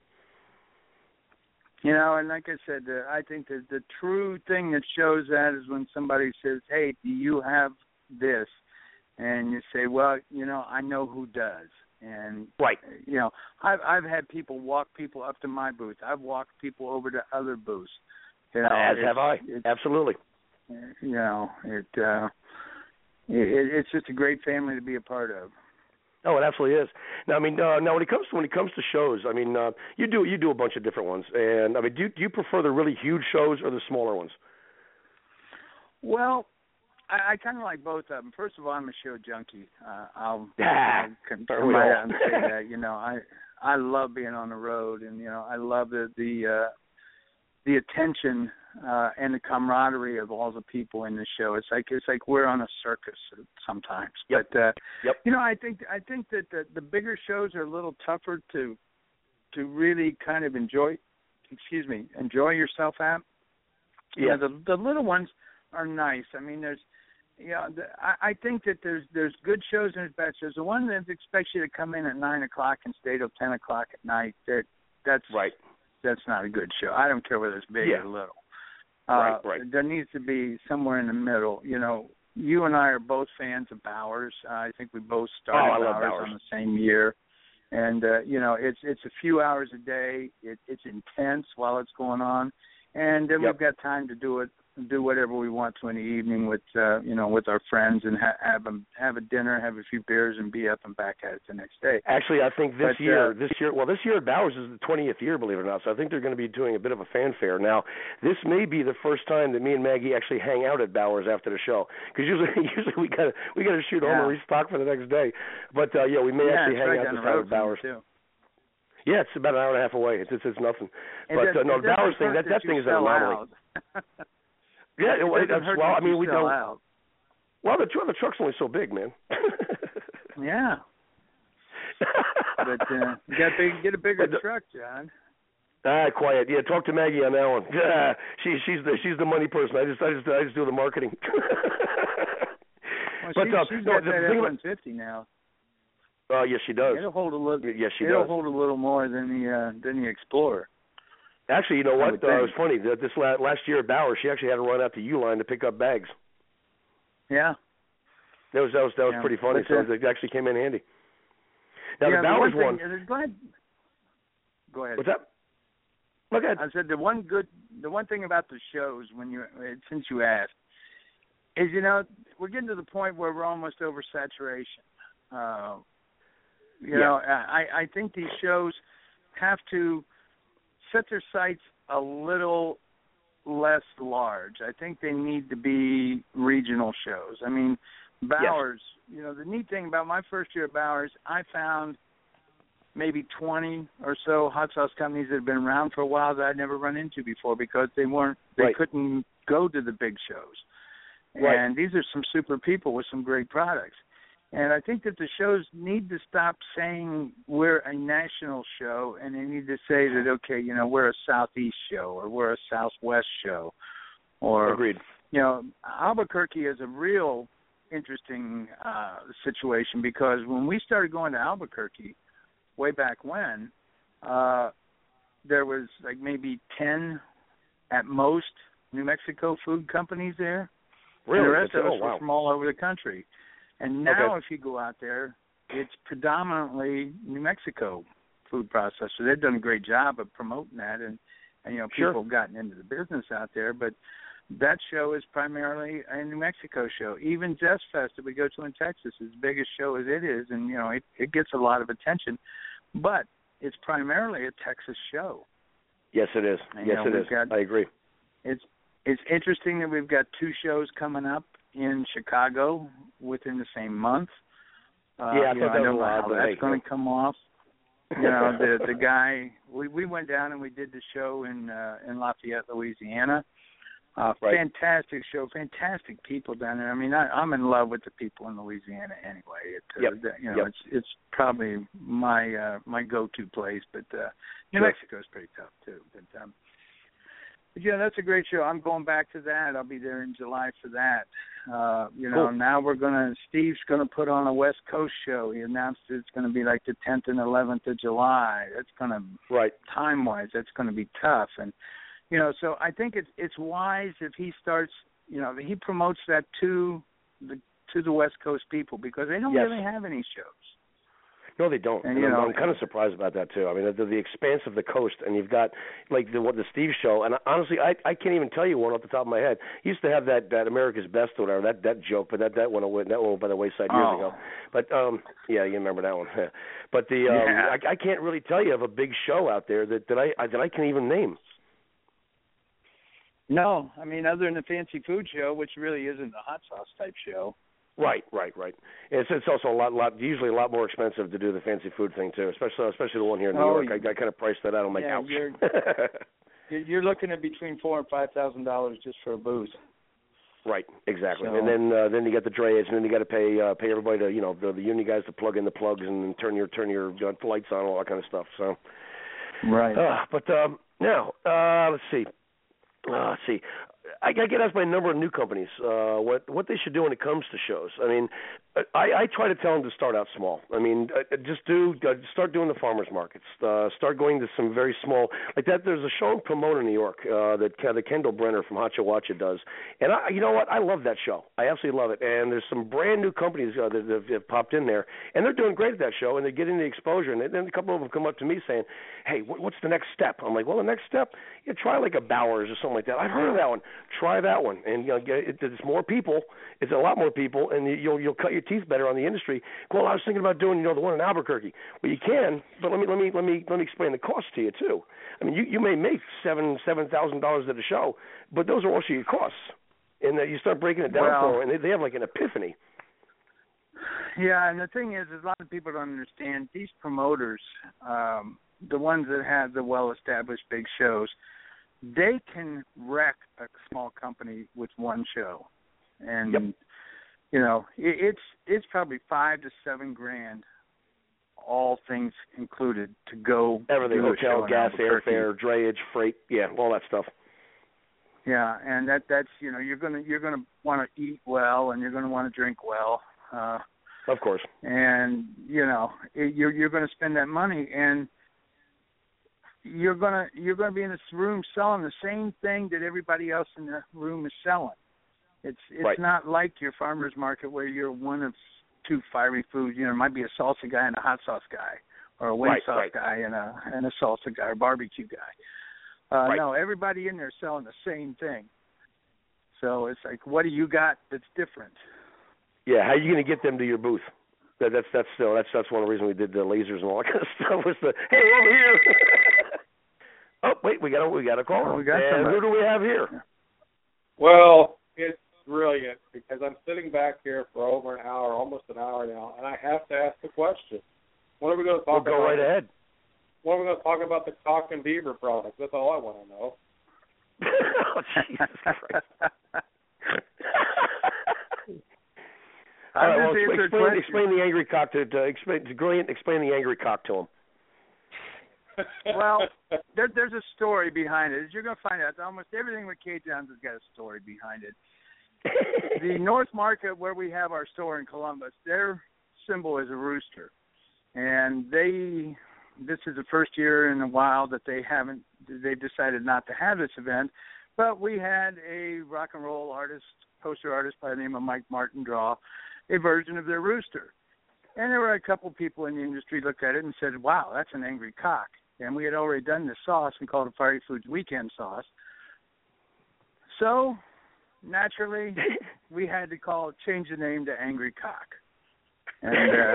And like I said, I think that the true thing that shows that is when somebody says, hey, do you have this? And you say, well, I know who does. And, I've had people walk people up to my booth. I've walked people over to other booths. As have I. Absolutely. It's just a great family to be a part of. Oh, it absolutely is. Now, I mean, now when it comes to shows, I mean, you do a bunch of different ones, and I mean, do you prefer the really huge shows or the smaller ones? Well, I kind of like both of them. First of all, I'm a show junkie. I'll come right out and say that. You know, I love being on the road, and you know, I love the attention and the camaraderie of all the people in the show. It's like we're on a circus sometimes. Yep. But yep. You know, I think that the bigger shows are a little tougher to really kind of enjoy yourself at. Yeah. You know, the little ones are nice. I mean, I think that there's good shows and there's bad shows. The one that expects you to come in at 9 o'clock and stay till 10 o'clock at night, that's right. That's not a good show. I don't care whether it's big or little. Right. There needs to be somewhere in the middle. You know, you and I are both fans of Bowers. I think we both started Bowers on the same year. And, you know, it's a few hours a day. It's intense while it's going on. And then we've got time to do whatever we want to in the evening with with our friends and have a dinner, have a few beers, and be up and back at it the next day. Actually, I think this year at Bowers is the 20th year, believe it or not. So I think they're going to be doing a bit of a fanfare. Now, this may be the first time that me and Maggie actually hang out at Bowers after the show, because usually we got to shoot home and restock for the next day. But we may actually hang out this time at Bowers too. Yeah, it's about an hour and a half away. It's nothing. But no, the Bowers thing, that thing is an anomaly. Yeah, well, I mean, we don't. Out. Well, the truck's only so big, man. Yeah. But you got to get a bigger truck, John. Quiet. Yeah, talk to Maggie on that one. She's the money person. I just do the marketing. Well, she's got that F-150 now. Yes, she does. It'll hold a little. Yes, she It'll does. hold a little more than the Explorer. Actually, you know what? It was funny. This last year at Bowers, she actually had to run out to Uline to pick up bags. Yeah. That was pretty funny. So it actually came in handy. Now the Bowers one. Go ahead. What's that? Look ahead. I said the one thing about the shows since you asked is, you know, we're getting to the point where we're almost over saturation. You know, I think these shows have to set their sights a little less large. I think they need to be regional shows. I mean, Bowers, you know, the neat thing about my first year at Bowers, I found maybe 20 or so hot sauce companies that had been around for a while that I'd never run into before because they couldn't go to the big shows. Right. And these are some super people with some great products. And I think that the shows need to stop saying we're a national show, and they need to say that, okay, you know, we're a Southeast show or we're a Southwest show. Or, agreed. You know, Albuquerque is a real interesting situation because when we started going to Albuquerque way back when, there was like maybe 10 at most New Mexico food companies there. Really? And the rest of us were from all over the country. And now if you go out there, it's predominantly New Mexico food processors. They've done a great job of promoting that, and you know, people have gotten into the business out there. But that show is primarily a New Mexico show. Even Zest Fest that we go to in Texas is the biggest show as it is, and, you know, it gets a lot of attention. But it's primarily a Texas show. Yes, it is. And, yes, it is. I agree. It's interesting that we've got 2 shows coming up in Chicago within the same month. I don't know how that's going to come off. You know, the guy, we went down and we did the show in Lafayette, Louisiana. Fantastic show, fantastic people down there. I mean, I'm in love with the people in Louisiana anyway. It's probably my go-to place, but New Mexico is pretty tough too. But yeah, that's a great show. I'm going back to that. I'll be there in July for that. Now Steve's gonna put on a West Coast show. He announced it's gonna be like the 10th and 11th of July. That's gonna time-wise, that's gonna be tough. And you know, so I think it's wise if he starts, you know, he promotes that to the West Coast people because they don't really have any shows. No, they don't. And, I'm kind of surprised about that too. I mean, the expanse of the coast, and you've got like the Steve show. And honestly, I can't even tell you one off the top of my head. He used to have that America's Best or whatever that joke, but that went away. That went by the wayside years ago. But yeah, you remember that one. But I can't really tell you of a big show out there that I can even name. No, I mean, other than the Fancy Food Show, which really isn't a hot sauce type show. Right. It's also usually a lot more expensive to do the fancy food thing too, especially the one here in New York. I kind of priced that out. I'm like, ouch. You're looking at between $4,000 and $5,000 just for a booth. Right, exactly. So, and then you got the drayage, and then you got to pay everybody to the union guys to plug in the plugs and turn your lights on, all that kind of stuff. So right. Now let's see. I get asked by a number of new companies what they should do when it comes to shows. I mean, I try to tell them to start out small. I mean, start doing the farmers markets. Start going to some very small like that. There's a show in Pomona, New York that Kendall Brenner from Hacha Wacha does, and you know what? I love that show. I absolutely love it. And there's some brand new companies that have popped in there, and they're doing great at that show, and they're getting the exposure. And then a couple of them come up to me saying, "Hey, what's the next step?" I'm like, "Well, the next step, try like a Bowers or something like that. I've heard of that one. Try that one, and it's more people. It's a lot more people, and you'll cut your teeth better on the industry." Well, I was thinking about doing the one in Albuquerque. Well, you can, but let me explain the cost to you too. I mean, you may make $7,000 at a show, but those are also your costs, and you start breaking it down for them, and they have like an epiphany. Yeah, and the thing is a lot of people don't understand these promoters, the ones that have the well-established big shows. They can wreck a small company with one show, and it's probably $5,000 to $7,000, all things included, to go everything: hotel, gas, airfare, drayage, freight, all that stuff. Yeah, and that's you're gonna want to eat well, and you're gonna want to drink well. Of course. And you're gonna spend that money, and you're gonna be in this room selling the same thing that everybody else in the room is selling. It's right. Not like your farmer's market where you're one of two fiery foods. There might be a salsa guy and a hot sauce guy, or a wing sauce guy and a salsa guy or barbecue guy. No, everybody in there is selling the same thing. So it's like, what do you got that's different? Yeah, how are you going to get them to your booth? That's one of the reasons we did the lasers and all that kind of stuff. Was the hey, over here. Oh wait, we got a call. We got somebody. Who do we have here? Well, it's brilliant because I'm sitting back here for over an hour, almost an hour now, and I have to ask a question. What are we going to talk about? Go right ahead. What are we going to talk about the cock and beaver products? That's all I want to know. Oh, Jesus Christ. Explain the angry cock explain the angry cock to him. Well, there's a story behind it. As you're going to find out, almost everything with K-Towns has got a story behind it. The North Market, where we have our store in Columbus, their symbol is a rooster, and this is the first year in a while that they've decided not to have this event. But we had a rock and roll artist, poster artist by the name of Mike Martin draw a version of their rooster. And there were a couple people in the industry looked at it and said, wow, that's an angry cock. And we had already done this sauce and called it Fiery Foods Weekend Sauce. So, naturally, we had to change the name to Angry Cock. And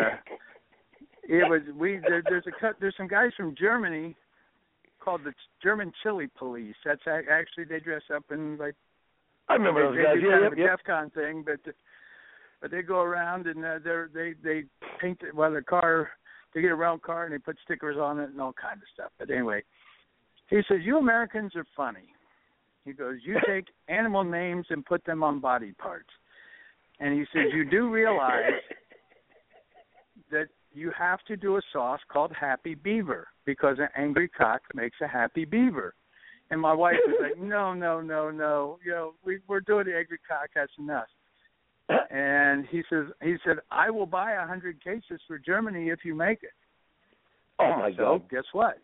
there's some guys from Germany called the German Chili Police. That's actually, they dress up in like, I remember those guys. They do kind of a DEF CON thing, but they go around and they paint their car. They get a round car and they put stickers on it and all kinds of stuff. But anyway, he says, you Americans are funny. He goes, you take animal names and put them on body parts. And he says, you do realize that you have to do a sauce called Happy Beaver because an angry cock makes a happy beaver. And my wife was like, no. We're doing the angry cock. That's enough. And he said, I will buy 100 cases for Germany if you make it. Oh my God! So guess what?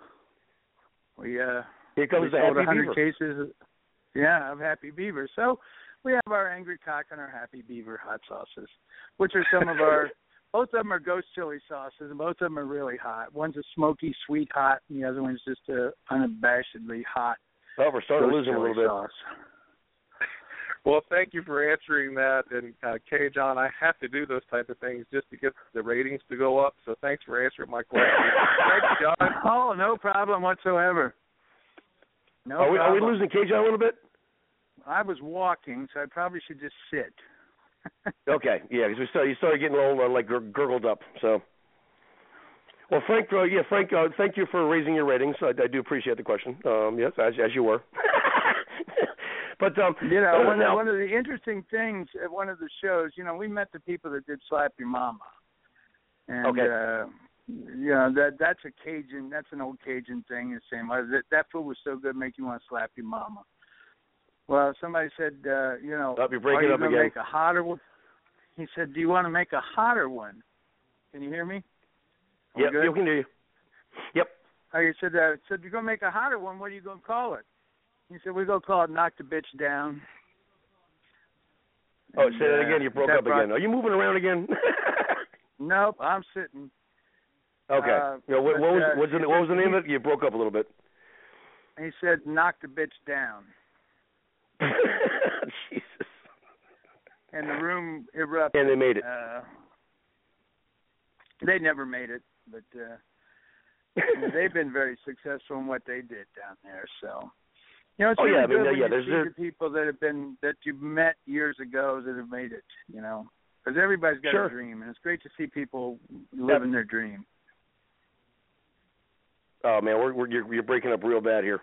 Here comes the sold Happy 100 Beaver. cases, of Happy Beaver. So we have our Angry Cock and our Happy Beaver hot sauces, which are some of our Both of them are ghost chili sauces, and both of them are really hot. One's a smoky, sweet hot, and the other one's just a unabashedly hot. Oh, we're starting to lose him a little bit. Sauce. Well, thank you for answering that. And, K. John, I have to do those type of things just to get the ratings to go up. So thanks for answering my question. Thanks, John. Oh, no problem whatsoever. Are we losing K. John a little bit? I was walking, so I probably should just sit. Okay, yeah, because you started getting a little gurgled up. So, well, Frank, thank you for raising your ratings. I do appreciate the question. Yes, as you were. But one of the interesting things at one of the shows, we met the people that did Slap Your Mama, and that's an old Cajun thing. The same, that food was so good, make you want to slap your mama. Well, somebody said, you're breaking are you up going to again. make a hotter one? He said, do you want to make a hotter one? Can you hear me? Yep, you can hear you. Yep. He said, you're going to make a hotter one, what are you going to call it? He said, we're going to call it Knock the Bitch Down. Oh, say that again. You broke up again. Are you moving around again? Nope, I'm sitting. Okay. What was the name of it? You broke up a little bit. He said, knock the bitch down. Jesus. And the room erupted. And they made it. They never made it, but they've been very successful in what they did down there. So, it's really good when you see the people that you've met years ago that have made it. Because everybody's got a dream, and it's great to see people living their dream. Oh man, you're breaking up real bad here.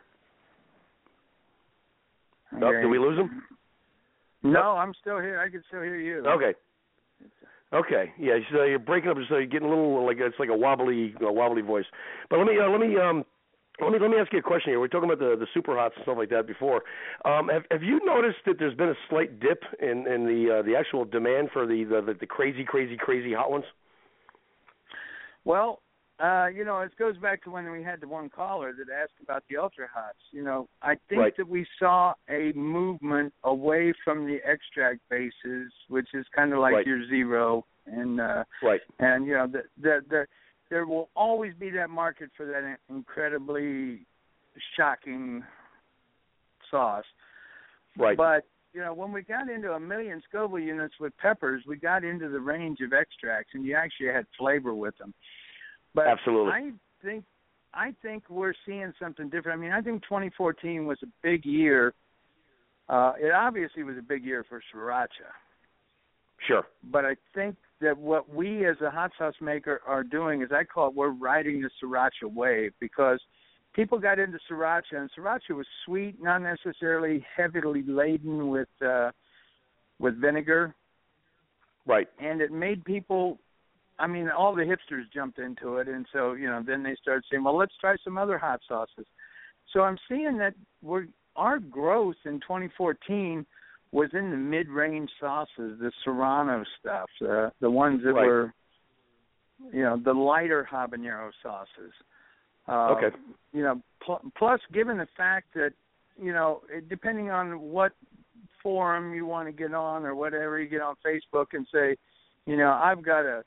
Okay. Oh, did we lose him? No, I'm still here. I can still hear you. Okay. Yeah, so you're breaking up, so you're getting a little it's like a wobbly voice. But let me ask you a question here. We're talking about the super hots and stuff like that before. Have you noticed that there's been a slight dip in the actual demand for the crazy hot ones? Well, it goes back to when we had the one caller that asked about the ultra hots. I think that we saw a movement away from the extract bases, which is kind of like your zero, and and there will always be that market for that incredibly shocking sauce. Right. But when we got into 1 million Scoville units with peppers, we got into the range of extracts, and you actually had flavor with them. But absolutely. I think we're seeing something different. I mean, I think 2014 was a big year. It obviously was a big year for Sriracha. Sure. But I think that what we as a hot sauce maker are doing is, I call it, we're riding the Sriracha wave, because people got into Sriracha, and Sriracha was sweet, not necessarily heavily laden with vinegar. Right. And it made people, all the hipsters jumped into it, and so, then they started saying, well, let's try some other hot sauces. So I'm seeing that our growth in 2014 was in the mid-range sauces, the Serrano stuff, the ones that were, the lighter habanero sauces. Okay. Plus, given the fact that, depending on what forum you want to get on or whatever, you get on Facebook and say, I've got a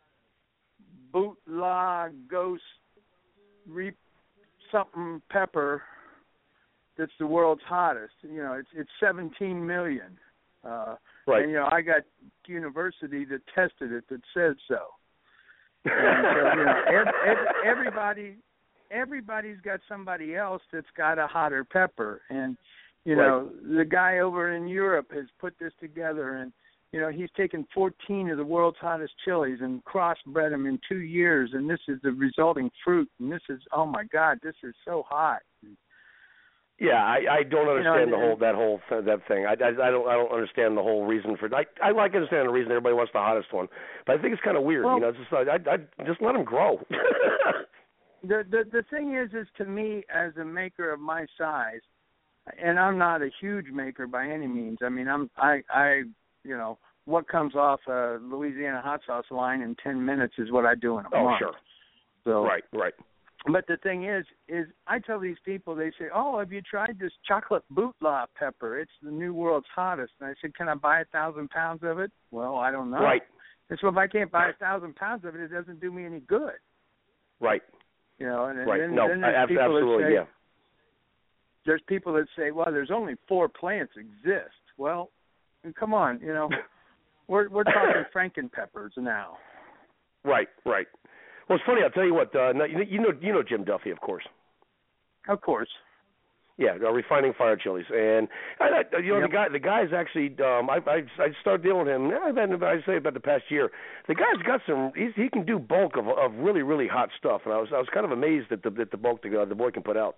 bootleg ghost something pepper that's the world's hottest. It's 17 million. Right. And I got university that tested it that said so. And so, everybody's got somebody else that's got a hotter pepper, and the guy over in Europe has put this together, and he's taken 14 of the world's hottest chilies and crossbred them in 2 years, and this is the resulting fruit, and this is, oh my God, this is so hot. Yeah, I don't understand that thing. I don't understand the whole reason for it. I understand the reason everybody wants the hottest one, but I think it's kind of weird. Well, it's just I just let them grow. The thing is to me, as a maker of my size, and I'm not a huge maker by any means. I mean, what comes off a Louisiana hot sauce line in 10 minutes is what I do in a month. Oh, sure. So, right. But the thing is I tell these people, they say, oh, have you tried this chocolate bootleg pepper? It's the new world's hottest. And I said, can I buy 1,000 pounds of it? Well, I don't know. Right. And so if I can't buy 1,000 pounds of it, it doesn't do me any good. Right. You know, and right. then, No, then there's people absolutely, that say, yeah. There's people that say, well, there's only 4 plants exist. Well, come on, you know, we're talking Frankenpeppers now. Right. Well, it's funny. I'll tell you what. You know Jim Duffy, of course. Of course. Yeah, Refining Fire Chilies, and the guy's actually. I started dealing with him. I say about the past year. The guy's got some. He can do bulk of really really hot stuff, and I was kind of amazed at the bulk the boy can put out.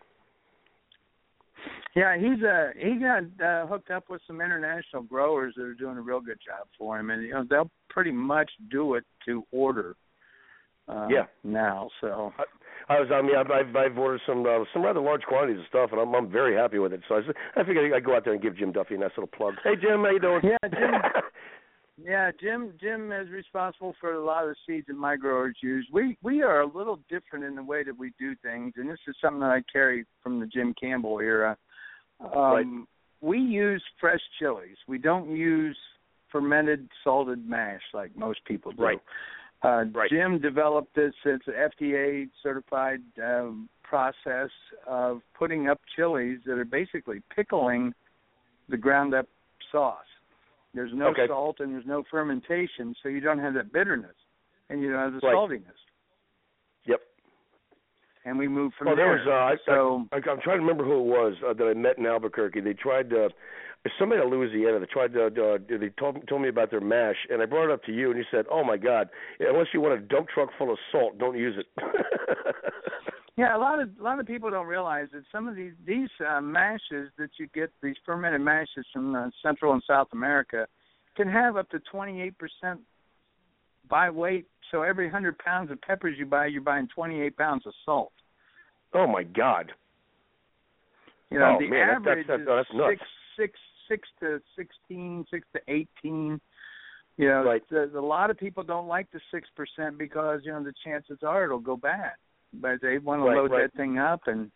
Yeah, he got hooked up with some international growers that are doing a real good job for him, and they'll pretty much do it to order. Now, so. I've ordered some rather large quantities of stuff, and I'm very happy with it. So I figured I'd go out there and give Jim Duffy a nice little plug. Hey, Jim, how you doing? Yeah, Jim is responsible for a lot of the seeds that my growers use. We are a little different in the way that we do things, and this is something that I carry from the Jim Campbell era. Right. We use fresh chilies. We don't use fermented salted mash like most people do. Right. Right. Jim developed this. It's an FDA-certified process of putting up chilies that are basically pickling the ground-up sauce. There's no salt and there's no fermentation, so you don't have that bitterness, and you don't have the saltiness. Yep. And we moved from there. I'm trying to remember who it was that I met in Albuquerque. They tried to. Somebody in Louisiana, they told me about their mash, and I brought it up to you, and you said, "Oh my God, unless you want a dump truck full of salt, don't use it." Yeah, a lot of people don't realize that some of these mashes that you get, these fermented mashes from Central and South America, can have up to 28% by weight. So every 100 pounds of peppers you buy, you're buying 28 pounds of salt. Oh my God! You know, the average is 6 to 16, 6 to 18. You know, a lot of people don't like the 6% because the chances are it'll go bad. But they want to load that thing up, and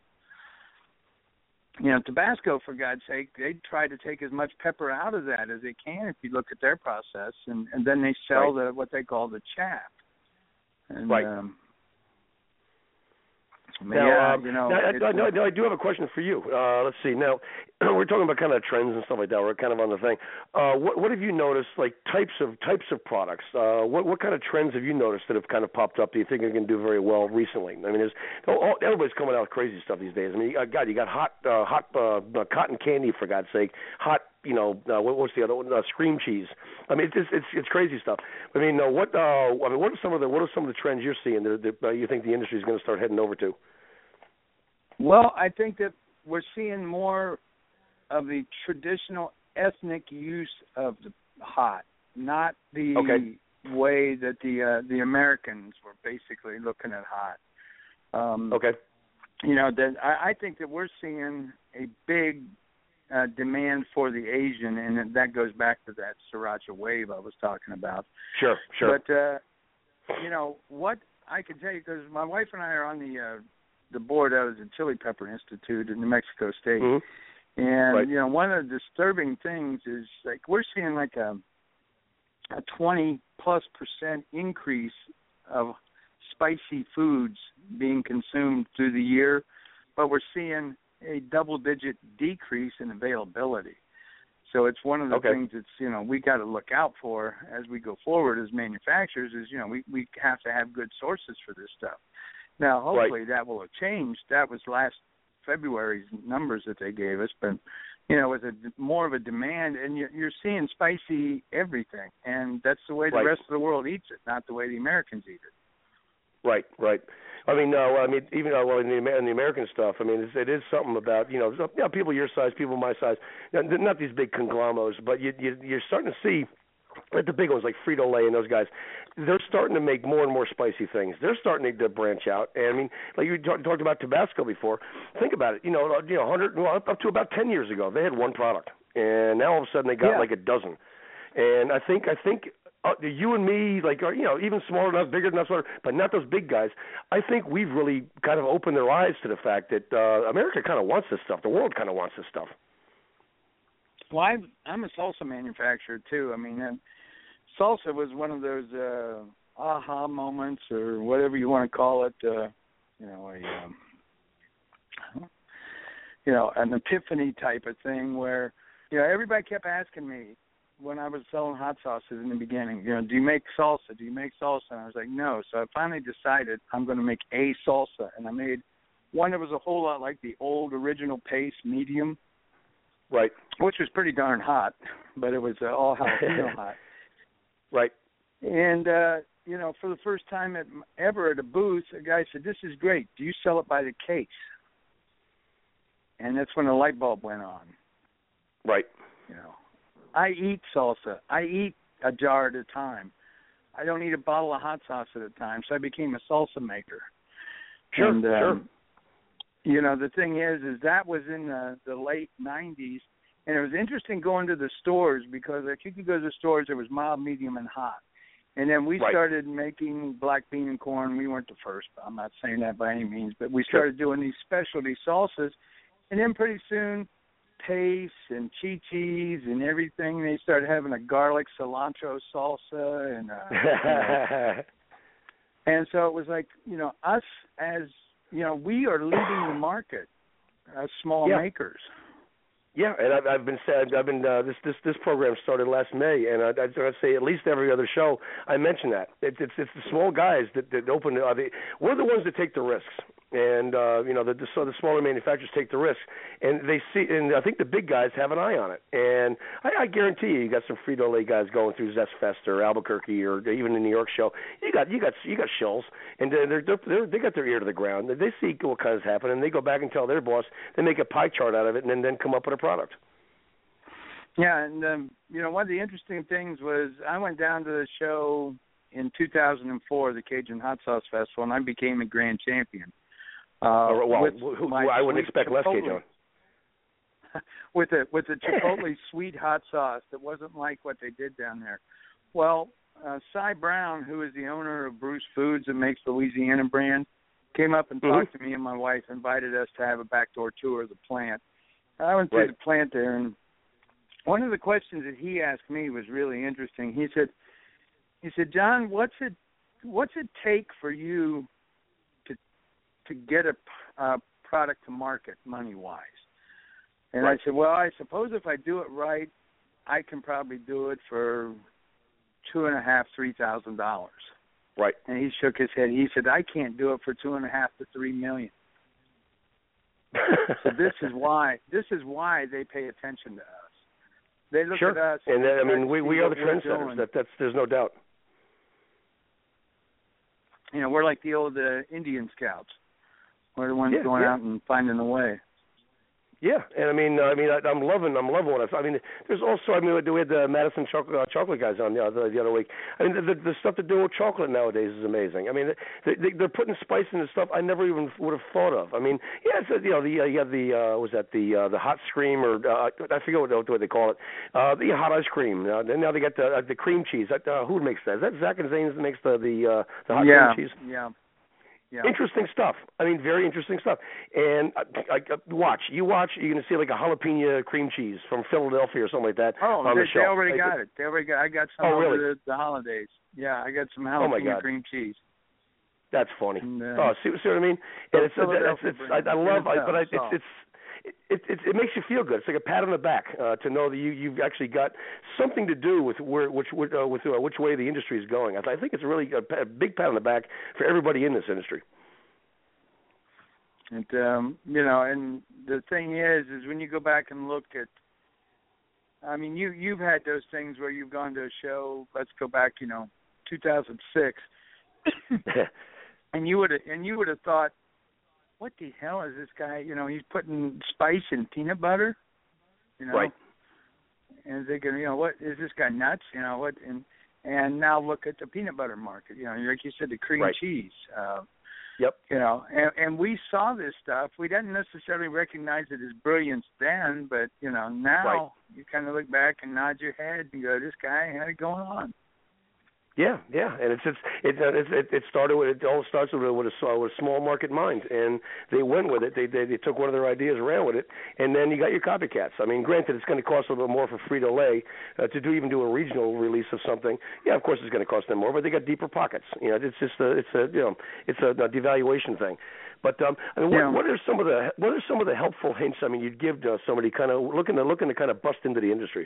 Tabasco, for God's sake, they try to take as much pepper out of that as they can. If you look at their process, and then they sell what they call the chaff. And, I do have a question for you. Let's see. Now, we're talking about kind of trends and stuff like that. We're kind of on the thing. What have you noticed, like types of products? What kind of trends have you noticed that have kind of popped up? Do you think are going to do very well recently? I mean, everybody's coming out with crazy stuff these days. I mean, you got hot cotton candy, for God's sake. Hot, what's the other one? Scream cheese. I mean, it's crazy stuff. I mean, what are some of the trends you're seeing that you think the industry is going to start heading over to? Well, I think that we're seeing more of the traditional ethnic use of the hot, not the way that the Americans were basically looking at hot. I think that we're seeing a big demand for the Asian, and that goes back to that Sriracha wave I was talking about. Sure. But what I can tell you, because my wife and I are on the board of the Chili Pepper Institute in New Mexico State. Mm-hmm. And, one of the disturbing things is, like, we're seeing like a 20+% increase of spicy foods being consumed through the year, but we're seeing a double-digit decrease in availability. So it's one of the things that's, we got to look out for as we go forward as manufacturers is, we have to have good sources for this stuff. Now, hopefully that will have changed. That was last February's numbers that they gave us, but with more of a demand, and you're seeing spicy everything, and that's the way the rest of the world eats it, not the way the Americans eat it. Right. I mean, even in the American stuff, I mean, it is something about people your size, people my size, not these big conglomerates, but you're starting to see. Like the big ones, like Frito-Lay and those guys, they're starting to make more and more spicy things. They're starting to branch out. And I mean, like you talked about Tabasco before. Think about it. Up to about 10 years ago, they had one product, and now all of a sudden they got like a dozen. And I think you and me, like, even smaller enough, bigger enough, but not those big guys. I think we've really kind of opened their eyes to the fact that America kind of wants this stuff. The world kind of wants this stuff. Well, I'm a salsa manufacturer too. I mean, salsa was one of those aha moments, or whatever you want to call it. An epiphany type of thing where, everybody kept asking me when I was selling hot sauces in the beginning, do you make salsa? Do you make salsa? And I was like, no. So I finally decided I'm going to make a salsa, and I made one that was a whole lot like the old original Pace medium. Right. Which was pretty darn hot, but it was all jalapeno hot. Right. And, for the first time ever at a booth, a guy said, this is great. Do you sell it by the case? And that's when the light bulb went on. Right. I eat salsa. I eat a jar at a time. I don't eat a bottle of hot sauce at a time, so I became a salsa maker. Sure, and, sure. The thing is that was in the late 90s, and it was interesting going to the stores because if you could go to the stores, there was mild, medium, and hot. And then we started making black bean and corn. We weren't the first. I'm not saying that by any means, but we started doing these specialty salsas. And then pretty soon, Pace and Chi-Chi's and everything, they started having a garlic cilantro salsa. And and so it was like, us as, we are leading the market as small makers. Yeah, and I've been this program started last May, and I'd say at least every other show I mention that it's the small guys that open. We're the ones that take the risks, and the smaller manufacturers take the risks, and they see, and I think the big guys have an eye on it, and I guarantee you got some Frito-Lay guys going through Zest Fest or Albuquerque or even the New York show. You got shills, and they got their ear to the ground. They see what kind of happening, and they go back and tell their boss. They make a pie chart out of it, and then come up with a product. Yeah, and one of the interesting things was I went down to the show in 2004, the Cajun Hot Sauce Festival, and I became a grand champion. I wouldn't expect less, Cajun. with a Chipotle sweet hot sauce that wasn't like what they did down there. Well, Cy Brown, who is the owner of Bruce Foods that makes the Louisiana brand, came up and talked to me and my wife, invited us to have a backdoor tour of the plant. I went through the plant there, and one of the questions that he asked me was really interesting. He said, John, what's it take for you to get a product to market money-wise? And I said, well, I suppose if I do it right, I can probably do it for $2,500–$3,000. Right. And he shook his head. He said, I can't do it for $2.5 to $3 million. So this is why they pay attention to us. They look at us. And we are the trendsetters. There's no doubt. We're like the old Indian scouts. We're the ones going out and finding a way. Yeah, and I'm loving what I mean. There's also, we had the Madison chocolate guys on the other week. I mean, the stuff they're doing with chocolate nowadays is amazing. I mean, they're putting spice into stuff I never even would have thought of. I mean, you have the hot scream, or I forget what they call it, the hot ice cream. Now they got the cream cheese. Who makes that? Is that Zach and Zane's that makes the hot cream cheese? Yeah. Yeah. Interesting stuff. I mean, very interesting stuff. And you're going to see like a jalapeno cream cheese from Philadelphia or something like that. Oh, on the they shelf. already got it. I got some over the holidays. Yeah, I got some jalapeno cream cheese. That's funny. And, see what I mean? And it makes you feel good. It's like a pat on the back to know that you've actually got something to do with which way the industry is going. I think it's really a big pat on the back for everybody in this industry. And and the thing is when you go back and look at, you've had those things where you've gone to a show. Let's go back, 2006, and you would have thought, what the hell is this guy? He's putting spice in peanut butter, Right. And thinking, what is this guy nuts? What? And now look at the peanut butter market. Like you said, the cream cheese. Yep. And we saw this stuff. We didn't necessarily recognize it as brilliance then, but now you kind of look back and nod your head and go, this guy had it going on. Yeah, and it started with it all starts with a small market mind, and they went with it. They took one of their ideas, ran with it, and then you got your copycats. I mean, granted, it's going to cost a little bit more for Frito-Lay to do a regional release of something. Yeah, of course, it's going to cost them more, but they got deeper pockets. You know, it's a devaluation thing. But what are some of the helpful hints? I mean, you'd give to somebody kind of looking to kind of bust into the industry.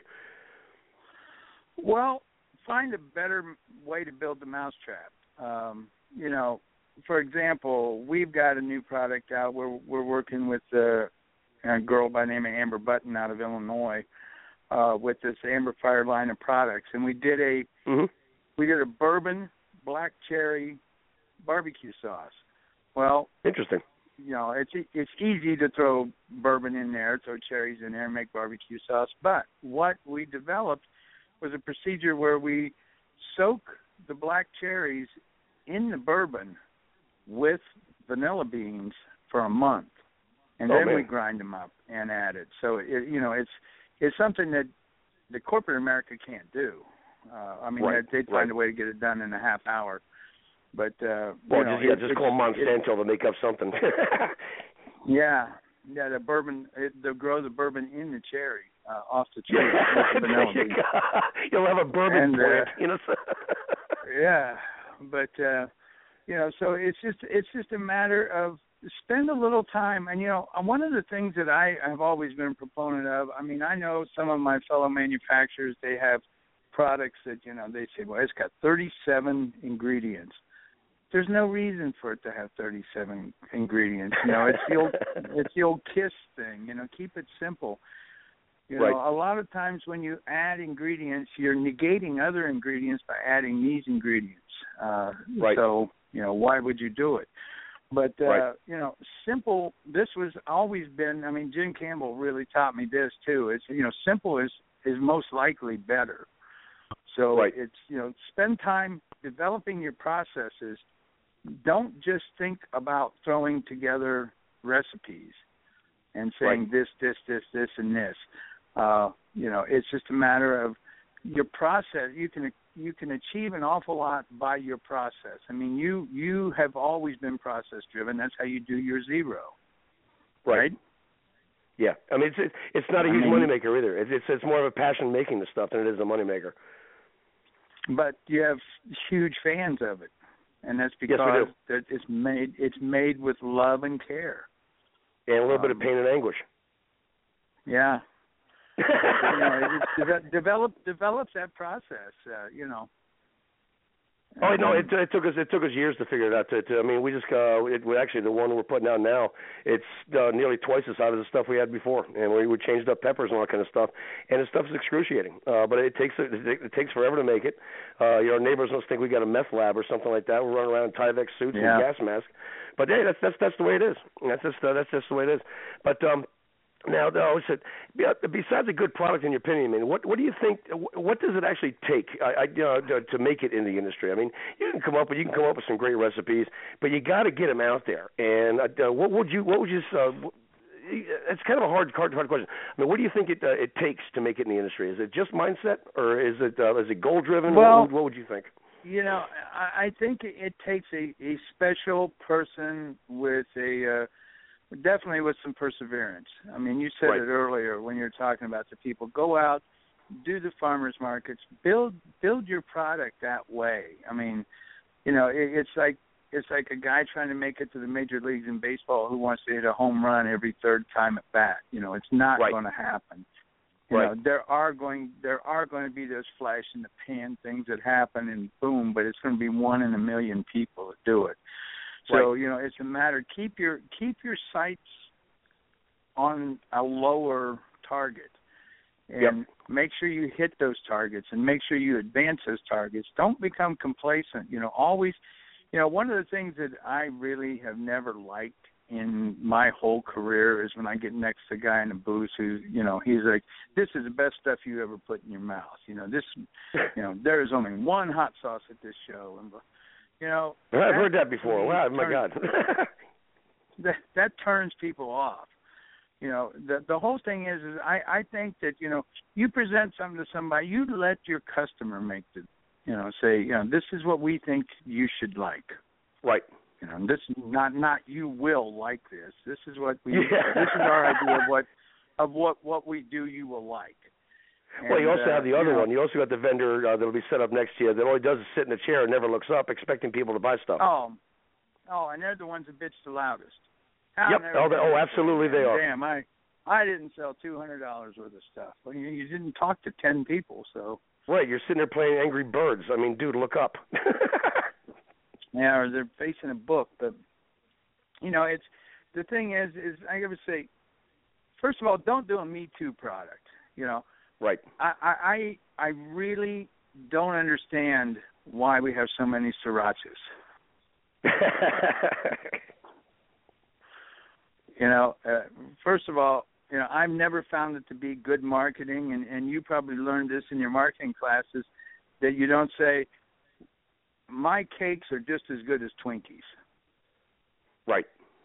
Well, find a better way to build the mousetrap. You know, for example, we've got a new product out. We're working with a girl by the name of Amber Button out of Illinois with this Amber Fire line of products, and we did a bourbon black cherry barbecue sauce. Well, interesting. You know, it's easy to throw bourbon in there, throw cherries in there, and make barbecue sauce. But what we developed was a procedure where we soak the black cherries in the bourbon with vanilla beans for a month, and then we grind them up and add it. So it's something that the corporate America can't do. They'd find a way to get it done in a half hour. But just call Monsanto to make up something. Yeah, the bourbon. They'll grow the bourbon in the cherry, off the cherry. You'll have a bourbon plant, you know. Yeah, but so it's just a matter of spend a little time. And one of the things that I have always been a proponent of. I mean, I know some of my fellow manufacturers, they have products that they say, well, it's got 37 ingredients. There's no reason for it to have 37 ingredients. It's the old KISS thing. Keep it simple. A lot of times when you add ingredients, you're negating other ingredients by adding these ingredients. So why would you do it? But simple. This was always been. I mean, Jim Campbell really taught me this too. It's simple is most likely better. So it's spend time developing your processes. Don't just think about throwing together recipes and saying this, and this. It's just a matter of your process. You can achieve an awful lot by your process. I mean, you have always been process driven. That's how you do your zero. Right? Yeah. I mean, it's not a huge moneymaker either. It's more of a passion making the stuff than it is a moneymaker. But you have huge fans of it, and that's because it's made with love and care, and a little bit of pain and anguish. Yeah, it develops that process. Oh no! It took us years to figure it out. I mean, we just actually the one we're putting out now. It's nearly twice the size of the stuff we had before, and we changed up peppers and all that kind of stuff. And the stuff is excruciating, but it takes forever to make it. Our neighbors must think we got a meth lab or something like that. We're running around in Tyvek suits and gas masks. But hey, that's the way it is. That's just the way it is. But now, besides a good product, in your opinion, I mean, what do you think? What does it actually take to make it in the industry? I mean, you can come up with some great recipes, but you got to get them out there. And what would you? It's kind of a hard question. I mean, what do you think it takes to make it in the industry? Is it just mindset, or is it goal driven? Well, what would you think? I think it takes a special person with definitely with some perseverance. I mean, you said it earlier when you were talking about the people. Go out, do the farmers markets, build your product that way. I mean, it's like a guy trying to make it to the major leagues in baseball who wants to hit a home run every third time at bat. It's not going to happen. There are going to be those flash in the pan things that happen and boom, but it's going to be 1 in a million people that do it. So it's a matter. Keep your sights on a lower target, and make sure you hit those targets, and make sure you advance those targets. Don't become complacent. Always. One of the things that I really have never liked in my whole career is when I get next to a guy in a booth who, he's like, "This is the best stuff you ever put in your mouth." There is only one hot sauce at this show, and. I've heard that before. Wow, my God. that turns people off. The whole thing is I think that, you present something to somebody, you let your customer make the say, this is what we think you should like. Right. This not you will like this. This is what we. Yeah. This is our idea of what we do. You will like. And, well, you also have the other one. You also got the vendor that'll be set up next to you that all he does is sit in a chair and never looks up, expecting people to buy stuff. Oh, and they're the ones that bitch the loudest. Yep. Absolutely they are. Damn, I didn't sell $200 worth of stuff. Well, you didn't talk to 10 people, so. Right, you're sitting there playing Angry Birds. I mean, dude, look up. Yeah, or they're facing a book, but it's the thing is I gotta say, first of all, don't do a Me Too product. Right. I really don't understand why we have so many srirachas. First of all, I've never found it to be good marketing, and you probably learned this in your marketing classes, that you don't say, my cakes are just as good as Twinkies. Right.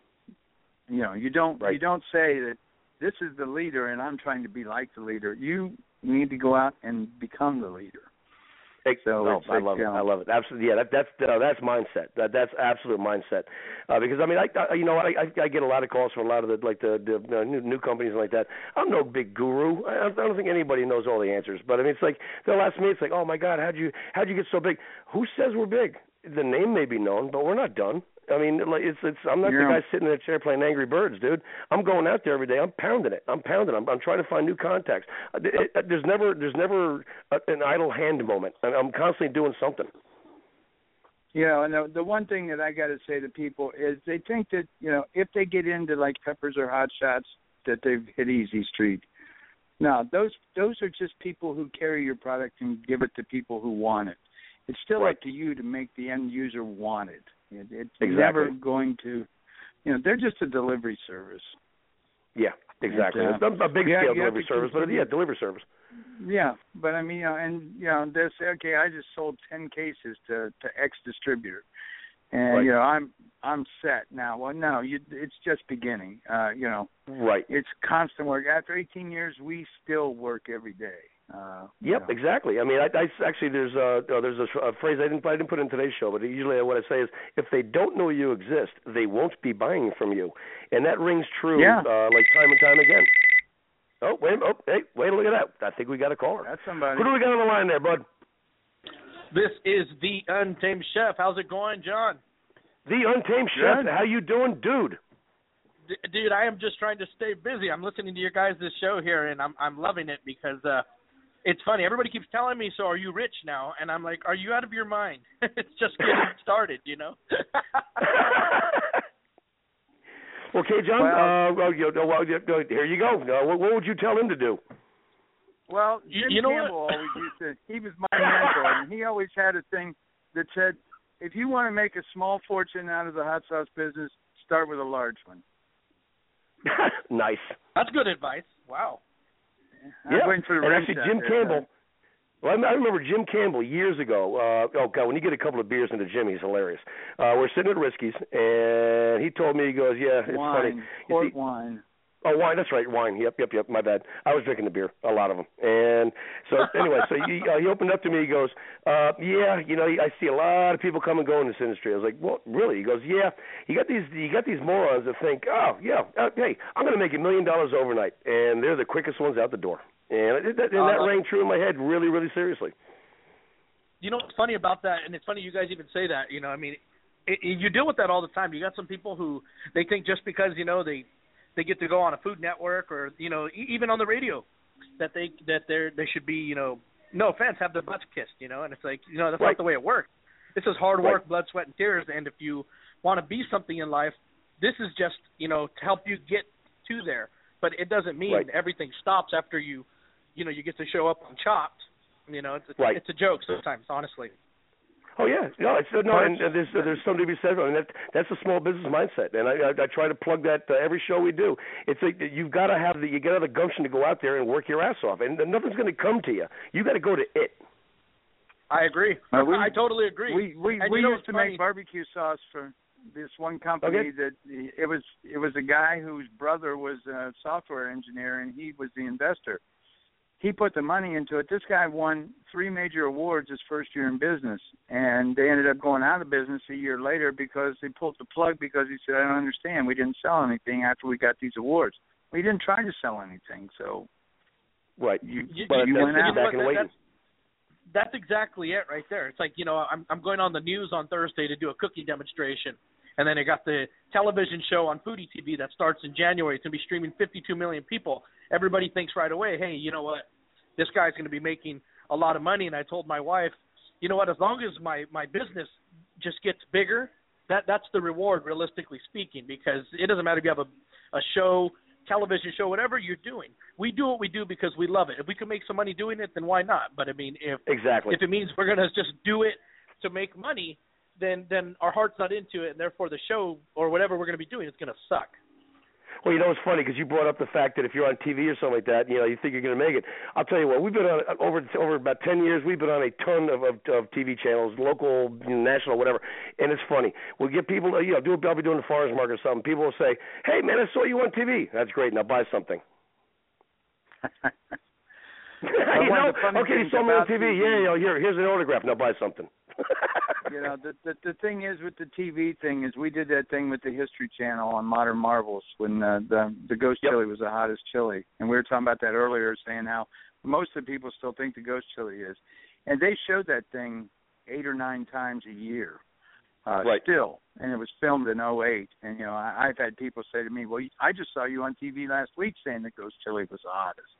You don't say that this is the leader and I'm trying to be like the leader. You need to go out and become the leader. So I love it. Absolutely, yeah. That's mindset. That's absolute mindset. Because I get a lot of calls from a lot of the new companies like that. I'm no big guru. I don't think anybody knows all the answers. But I mean, it's like they'll ask me. It's like, oh my God, how'd you get so big? Who says we're big? The name may be known, but we're not done. I mean, I'm not the guy sitting in a chair playing Angry Birds, dude. I'm going out there every day. I'm pounding it. I'm trying to find new contacts. There's never an idle hand moment. I'm constantly doing something. And the one thing that I got to say to people is they think that, if they get into like Peppers or Hot Shots, that they've hit easy street. No, those are just people who carry your product and give it to people who want it. It's still up to you to make the end user want it. It's never going to, they're just a delivery service. Yeah, exactly. It's a big scale delivery service, but delivery service. Yeah, but I mean, they say, okay, I just sold 10 cases to X distributor, and I'm set now. Well, no, it's just beginning. Right. It's constant work. After 18 years, we still work every day. Exactly. I mean, I actually there's a phrase I didn't put in today's show, but usually what I say is, if they don't know you exist, they won't be buying from you, and that rings true like time and time again. Oh, wait! Oh, hey, wait! Look at that! I think we got a caller. That's somebody. Who do we got on the line there, bud? This is the Untamed Chef. How's it going, John? The Untamed Chef. How you doing, dude? Dude, I am just trying to stay busy. I'm listening to your guys' show here, and I'm loving it because it's funny. Everybody keeps telling me, so are you rich now? And I'm like, are you out of your mind? It's just getting started, Okay, John, here you go. What would you tell him to do? Well, Jim Campbell always used to, he was my mentor, and he always had a thing that said, if you want to make a small fortune out of the hot sauce business, start with a large one. Nice. That's good advice. Wow. I'm waiting for the and actually, Jim Campbell. Well, I remember Jim Campbell years ago. When you get a couple of beers into Jim, he's hilarious. We're sitting at Risky's, and he told me, he goes, "Yeah, it's funny." Port wine. Oh, wine. That's right, wine. Yep. My bad. I was drinking the beer, a lot of them. And so anyway, he opened up to me. He goes, I see a lot of people come and go in this industry. I was like, well, really? He goes, yeah. You got these morons that think, hey, I'm going to make $1 million overnight, and they're the quickest ones out the door. And that rang true in my head, really, really seriously. You know what's funny about that, and it's funny you guys even say that. You deal with that all the time. You got some people who they think just because they get to go on a Food Network or even on the radio that they should be no offense, have their butts kissed, and it's like that's not the way it works. This is hard work, blood, sweat, and tears, and if you want to be something in life, this is just to help you get to there. But it doesn't mean everything stops after you get to show up on Chopped. It's a joke sometimes, honestly. Oh yeah, and there's something to be said. I mean, that's a small business mindset, and I try to plug that every show we do. It's like you've got to have the gumption to go out there and work your ass off, and nothing's going to come to you. You got to go to it. I agree. I totally agree. We used to make barbecue sauce for this one company that it was a guy whose brother was a software engineer, and he was the investor. he put the money into it. This guy won 3 major awards his first year in business, and they ended up going out of business a year later because they pulled the plug because he said, I don't understand. We didn't sell anything after we got these awards. We didn't try to sell anything, so right. You went out back and waited. That's exactly it right there. It's like, I'm going on the news on Thursday to do a cookie demonstration, and then I got the television show on Foodie TV that starts in January. It's going to be streaming 52 million people. Everybody thinks right away, hey, you know what, this guy's going to be making a lot of money. And I told my wife, you know what, as long as my business just gets bigger, that's the reward, realistically speaking, because it doesn't matter if you have a show, television show, whatever you're doing. We do what we do because we love it. If we can make some money doing it, then why not? But I mean, if it means we're going to just do it to make money, then our heart's not into it, and therefore the show or whatever we're going to be doing is going to suck. Well, it's funny because you brought up the fact that if you're on TV or something like that, you think you're going to make it. I'll tell you what, we've been on over about 10 years. We've been on a ton of TV channels, local, national, whatever. And it's funny. We'll get people, I'll be doing the farmers market or something. People will say, "Hey, man, I saw you on TV." That's great. Now buy something. Okay, you saw me on TV. Yeah, here's an autograph. Now buy something. The thing is with the TV thing is we did that thing with the History Channel on Modern Marvels when the ghost chili was the hottest chili, and we were talking about that earlier, saying how most of the people still think the ghost chili is, and they showed that thing 8 or 9 times a year, still, and it was filmed in 2008, and I've had people say to me, "Well, I just saw you on TV last week saying the ghost chili was the hottest."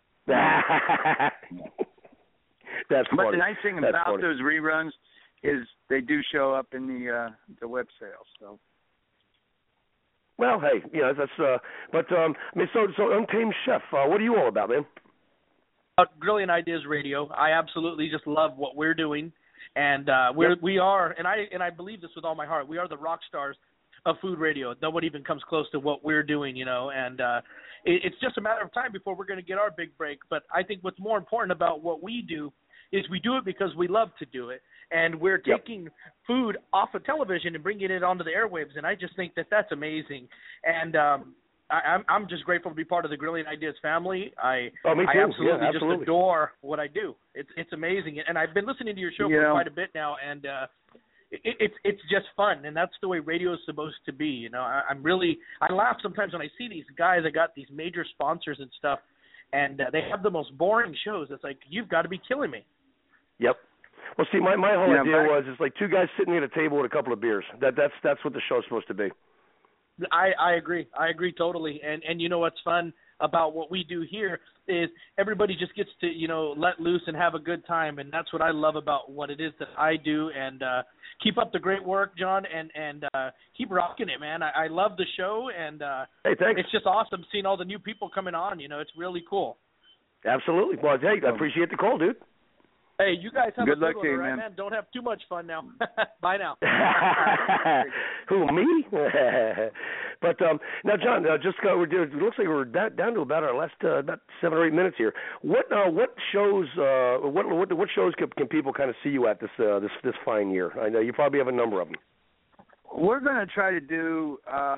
That's funny. But the nice thing about those reruns is they do show up in the web sales. So. Well, hey, that's. But so Untamed Chef. What are you all about, man? Grilling Ideas Radio. I absolutely just love what we're doing, and we are, and I believe this with all my heart. We are the rock stars of food radio. Nobody even comes close to what we're doing, and it's just a matter of time before we're going to get our big break. But I think what's more important about what we do is we do it because we love to do it, and we're taking food off of television and bringing it onto the airwaves, and I just think that that's amazing. And I'm just grateful to be part of the Grilling Ideas family. Me too. I absolutely just adore what I do. It's amazing, and I've been listening to your show for quite a bit now, and it's just fun, and that's the way radio is supposed to be. I laugh sometimes when I see these guys that got these major sponsors and stuff, and they have the most boring shows. It's like, you've got to be killing me. Yep. Well, see, my whole idea was it's like 2 guys sitting at a table with a couple of beers. That's what the show's supposed to be. I agree. I agree totally. And you know what's fun about what we do here is everybody just gets to, let loose and have a good time, and that's what I love about what it is that I do. And keep up the great work, John, and keep rocking it, man. I love the show, and hey, thanks. It's just awesome seeing all the new people coming on. It's really cool. Absolutely. Well, hey, I appreciate the call, dude. Hey, you guys have good a good luck one, to you, right, man? Don't have too much fun now. Bye now. Who, me? But now, John, it looks like we're down to about our last about 7 or 8 minutes here. What shows what shows can people kind of see you at this fine year? I know you probably have a number of them. We're going to try to do.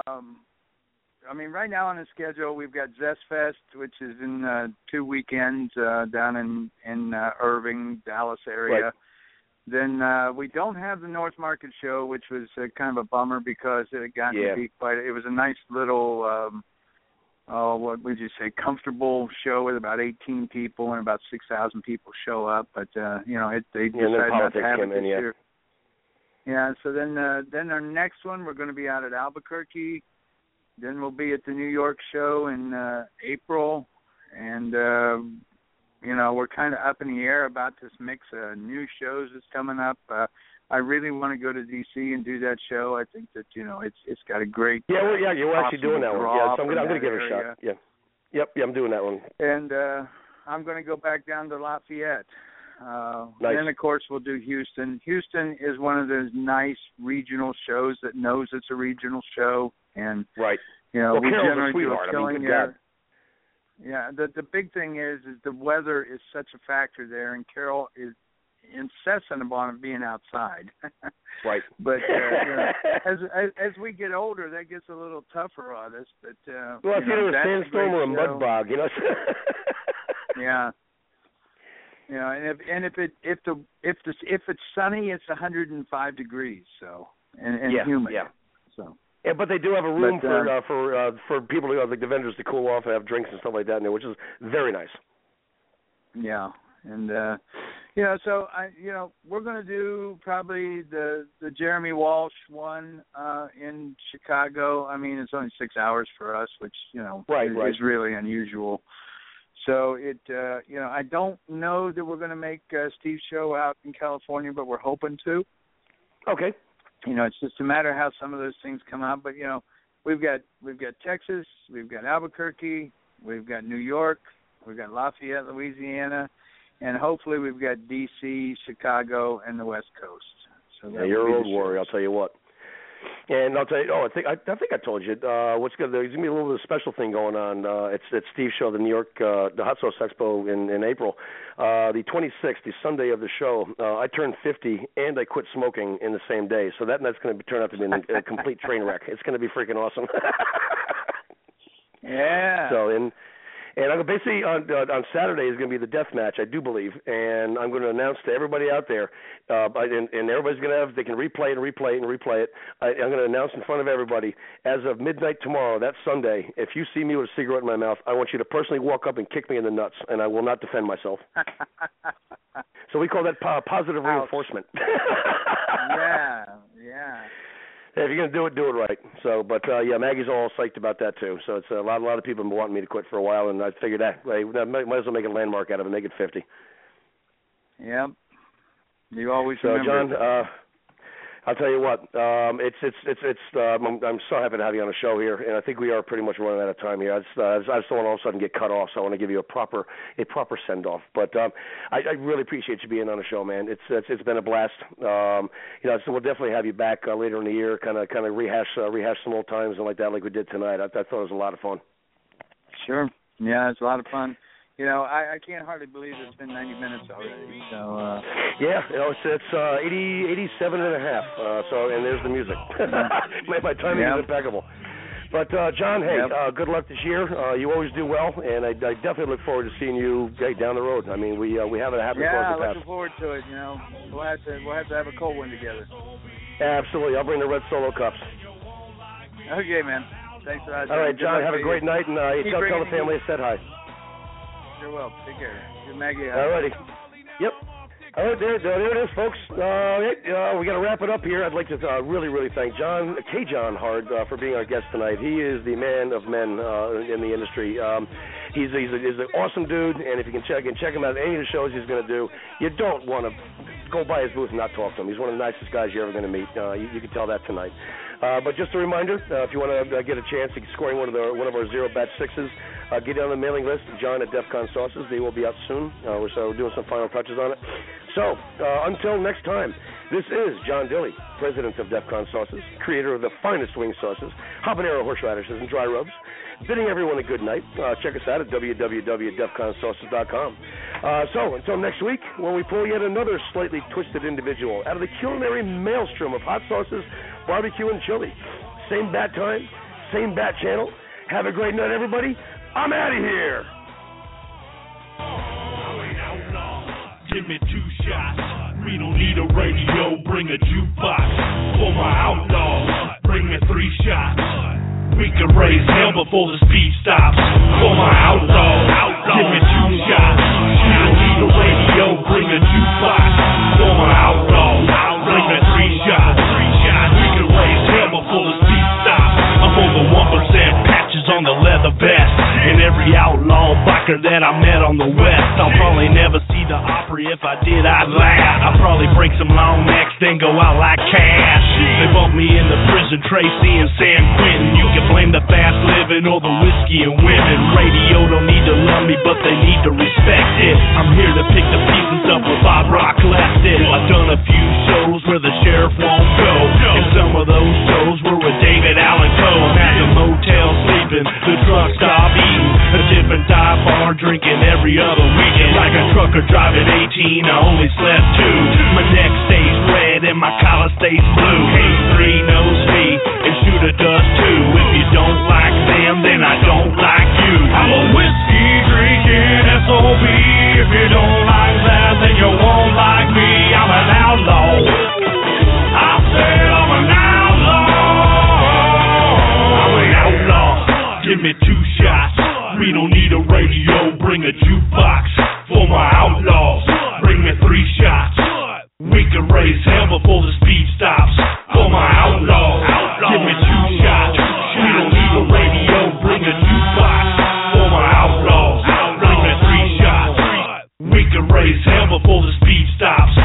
Right now on the schedule, we've got Zest Fest, which is in 2 weekends down in Irving, Dallas area. Right. Then we don't have the North Market show, which was kind of a bummer because it had gotten to be it was a nice little, what would you say, comfortable show with about 18 people and about 6,000 people show up. But, they decided not to have it this year. Yeah, so then our next one, we're going to be out at Albuquerque. Then we'll be at the New York show in April, and we're kind of up in the air about this mix of new shows that's coming up. I really want to go to D.C. and do that show. I think that it's got a great you're actually doing that one. Yeah, so I'm going to give it a shot. Yeah, I'm doing that one. And I'm going to go back down to Lafayette. Nice. And then of course we'll do Houston. Houston is one of those nice regional shows that knows it's a regional show. And right, we generally do a killing there. Yeah, the big thing is the weather is such a factor there, and Carol is incessant upon being outside. Right, but as we get older, that gets a little tougher on us. But it's either a sandstorm or a mud bog, Yeah. You know, and if it's sunny, it's 105 degrees. So and humid. Yeah. So. Yeah, but they do have a room for people who have like the vendors to cool off and have drinks and stuff like that in there, which is very nice. Yeah, and you know, so we're going to do probably the Jeremy Walsh one in Chicago. I mean, it's only 6 hours for us, which is really unusual. So I don't know that we're going to make Steve's show out in California, but we're hoping to. Okay. You know, it's just a matter of how some of those things come out. But we've got Texas, we've got Albuquerque, we've got New York, we've got Lafayette, Louisiana, and hopefully we've got D.C., Chicago, and the West Coast. So you're a road warrior, I'll tell you what. And I'll tell you. I think I told you. What's good? There's gonna be a little bit of a special thing going on. It's Steve's show, the New York, the Hot Sauce Expo in April, the 26th, the Sunday of the show. I turned 50 and I quit smoking in the same day, so that's going to turn out to be a complete train wreck. It's going to be freaking awesome. Yeah. So And I'm basically on Saturday is going to be the death match, I do believe, and I'm going to announce to everybody out there, and everybody's going to they can replay it. I'm going to announce in front of everybody as of midnight tomorrow, that Sunday. If you see me with a cigarette in my mouth, I want you to personally walk up and kick me in the nuts, and I will not defend myself. So we call that positive reinforcement. Yeah. If you're gonna do it right. So, but Maggie's all psyched about that too. So it's a lot of people have been wanting me to quit for a while, and I figured that might as well make a landmark out of it, make it 50. Yep. You always so, remember. John, I'll tell you what. I'm so happy to have you on the show here, and I think we are pretty much running out of time here. I just don't want to all of a sudden get cut off, so I want to give you a proper send off. But I really appreciate you being on the show, man. It's been a blast. So we'll definitely have you back later in the year, kind of rehash some old times and like that, like we did tonight. I thought it was a lot of fun. Sure. Yeah, it's a lot of fun. I can't hardly believe it's been 90 minutes already. So it's 87 and a half. And there's the music. My timing is impeccable. But John, hey, good luck this year. You always do well, and I definitely look forward to seeing you down the road. I mean, we haven't happened before. Yeah, looking forward to it. We'll have to have a cold one together. Absolutely, I'll bring the red Solo cups. Okay, man. Thanks for that. All right, John. Have a great night, and tell the family I said hi. Sure will. Take care. Good Maggie. All righty. Yep. All right, there it is, folks. We got to wrap it up here. I'd like to really, really thank John Hard for being our guest tonight. He is the man of men in the industry. He's an awesome dude, and if you can check him out at any of the shows he's going to do, you don't want to go by his booth and not talk to him. He's one of the nicest guys you're ever going to meet. You can tell that tonight. But just a reminder, if you want to get a chance at scoring one of our Zero Batch 6s, get on the mailing list, John at DEFCON Sauces. They will be out soon. We're doing some final touches on it. So, until next time, this is John Dilley, president of DEFCON Sauces, creator of the finest wing sauces, habanero horseradishes, and dry rubs, bidding everyone a good night. Check us out at www.defconsauces.com. So, until next week, when we pull yet another slightly twisted individual out of the culinary maelstrom of hot sauces, barbecue, and chili. Same bat time, same bat channel. Have a great night, everybody. I'm out of here. Give me 2 shots. We don't need a radio. Bring a jukebox for my outlaws. Bring me 3 shots. We can raise hell before the speed stops. For my outlaws. Give me 2 shots. We don't need a radio. Bring a jukebox for my outlaws. Bring me 3 shots. We can raise hell before the speed stops. I'm on the 1% patches on the leather vest. And every outlaw biker that I met on the west. I'll probably never see the Opry. If I did, I'd laugh. I'd probably break some long necks, then go out like cash. They bumped me in the prison, Tracy and San Quentin. You can blame the fast living or the whiskey and women. Radio don't need to love me, but they need to respect it. I'm here to pick the pieces up where Bob Rock left it. I've done a few shows where the sheriff won't go, and some of those shows were with David Allen Coe. I'm at the motel sleeping, the truck stop eating, a different dive bar drinking every other weekend. Like a trucker driving 18, I only slept 2. My neck stays red and my collar stays blue. K3 knows me and Shooter does too. If you don't like them, then I don't like you. I'm a whiskey drinking SOB. If you don't like that,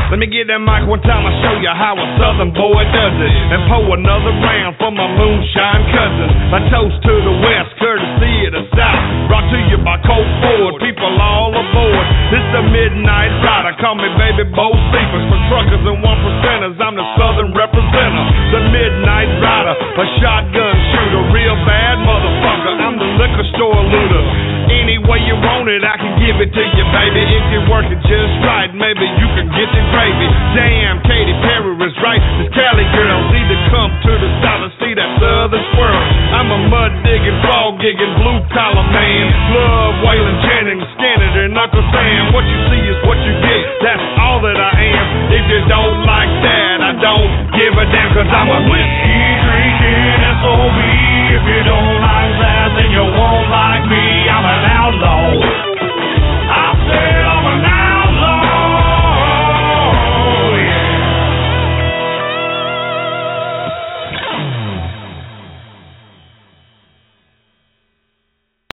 Let me get that mic one time, I'll show you how a southern boy does it. And pour another round for my moonshine cousins. A toast to the west, courtesy of the south. Brought to you by Colt Ford, people all aboard. This the Midnight Rider, call me baby Bo Sleepers. For truckers and 1%ers, I'm the southern representative. The Midnight Rider, a shotgun shooter. Real bad motherfucker, I'm the liquor store looter. Any way you want it, I can give it to you, baby. If you work it just right, maybe you can get the gravy. Damn, Katy Perry is right. This Cali girls need to come to the south and see that southern swirl. I'm a mud digging, frog gigging, blue collar man. Love Waylon Jennings, Skinner, and Uncle Sam. What you see is what you get. That's all that I am. If you don't like that, I don't give a damn, 'cause I'm a whiskey drinking SOB. If you don't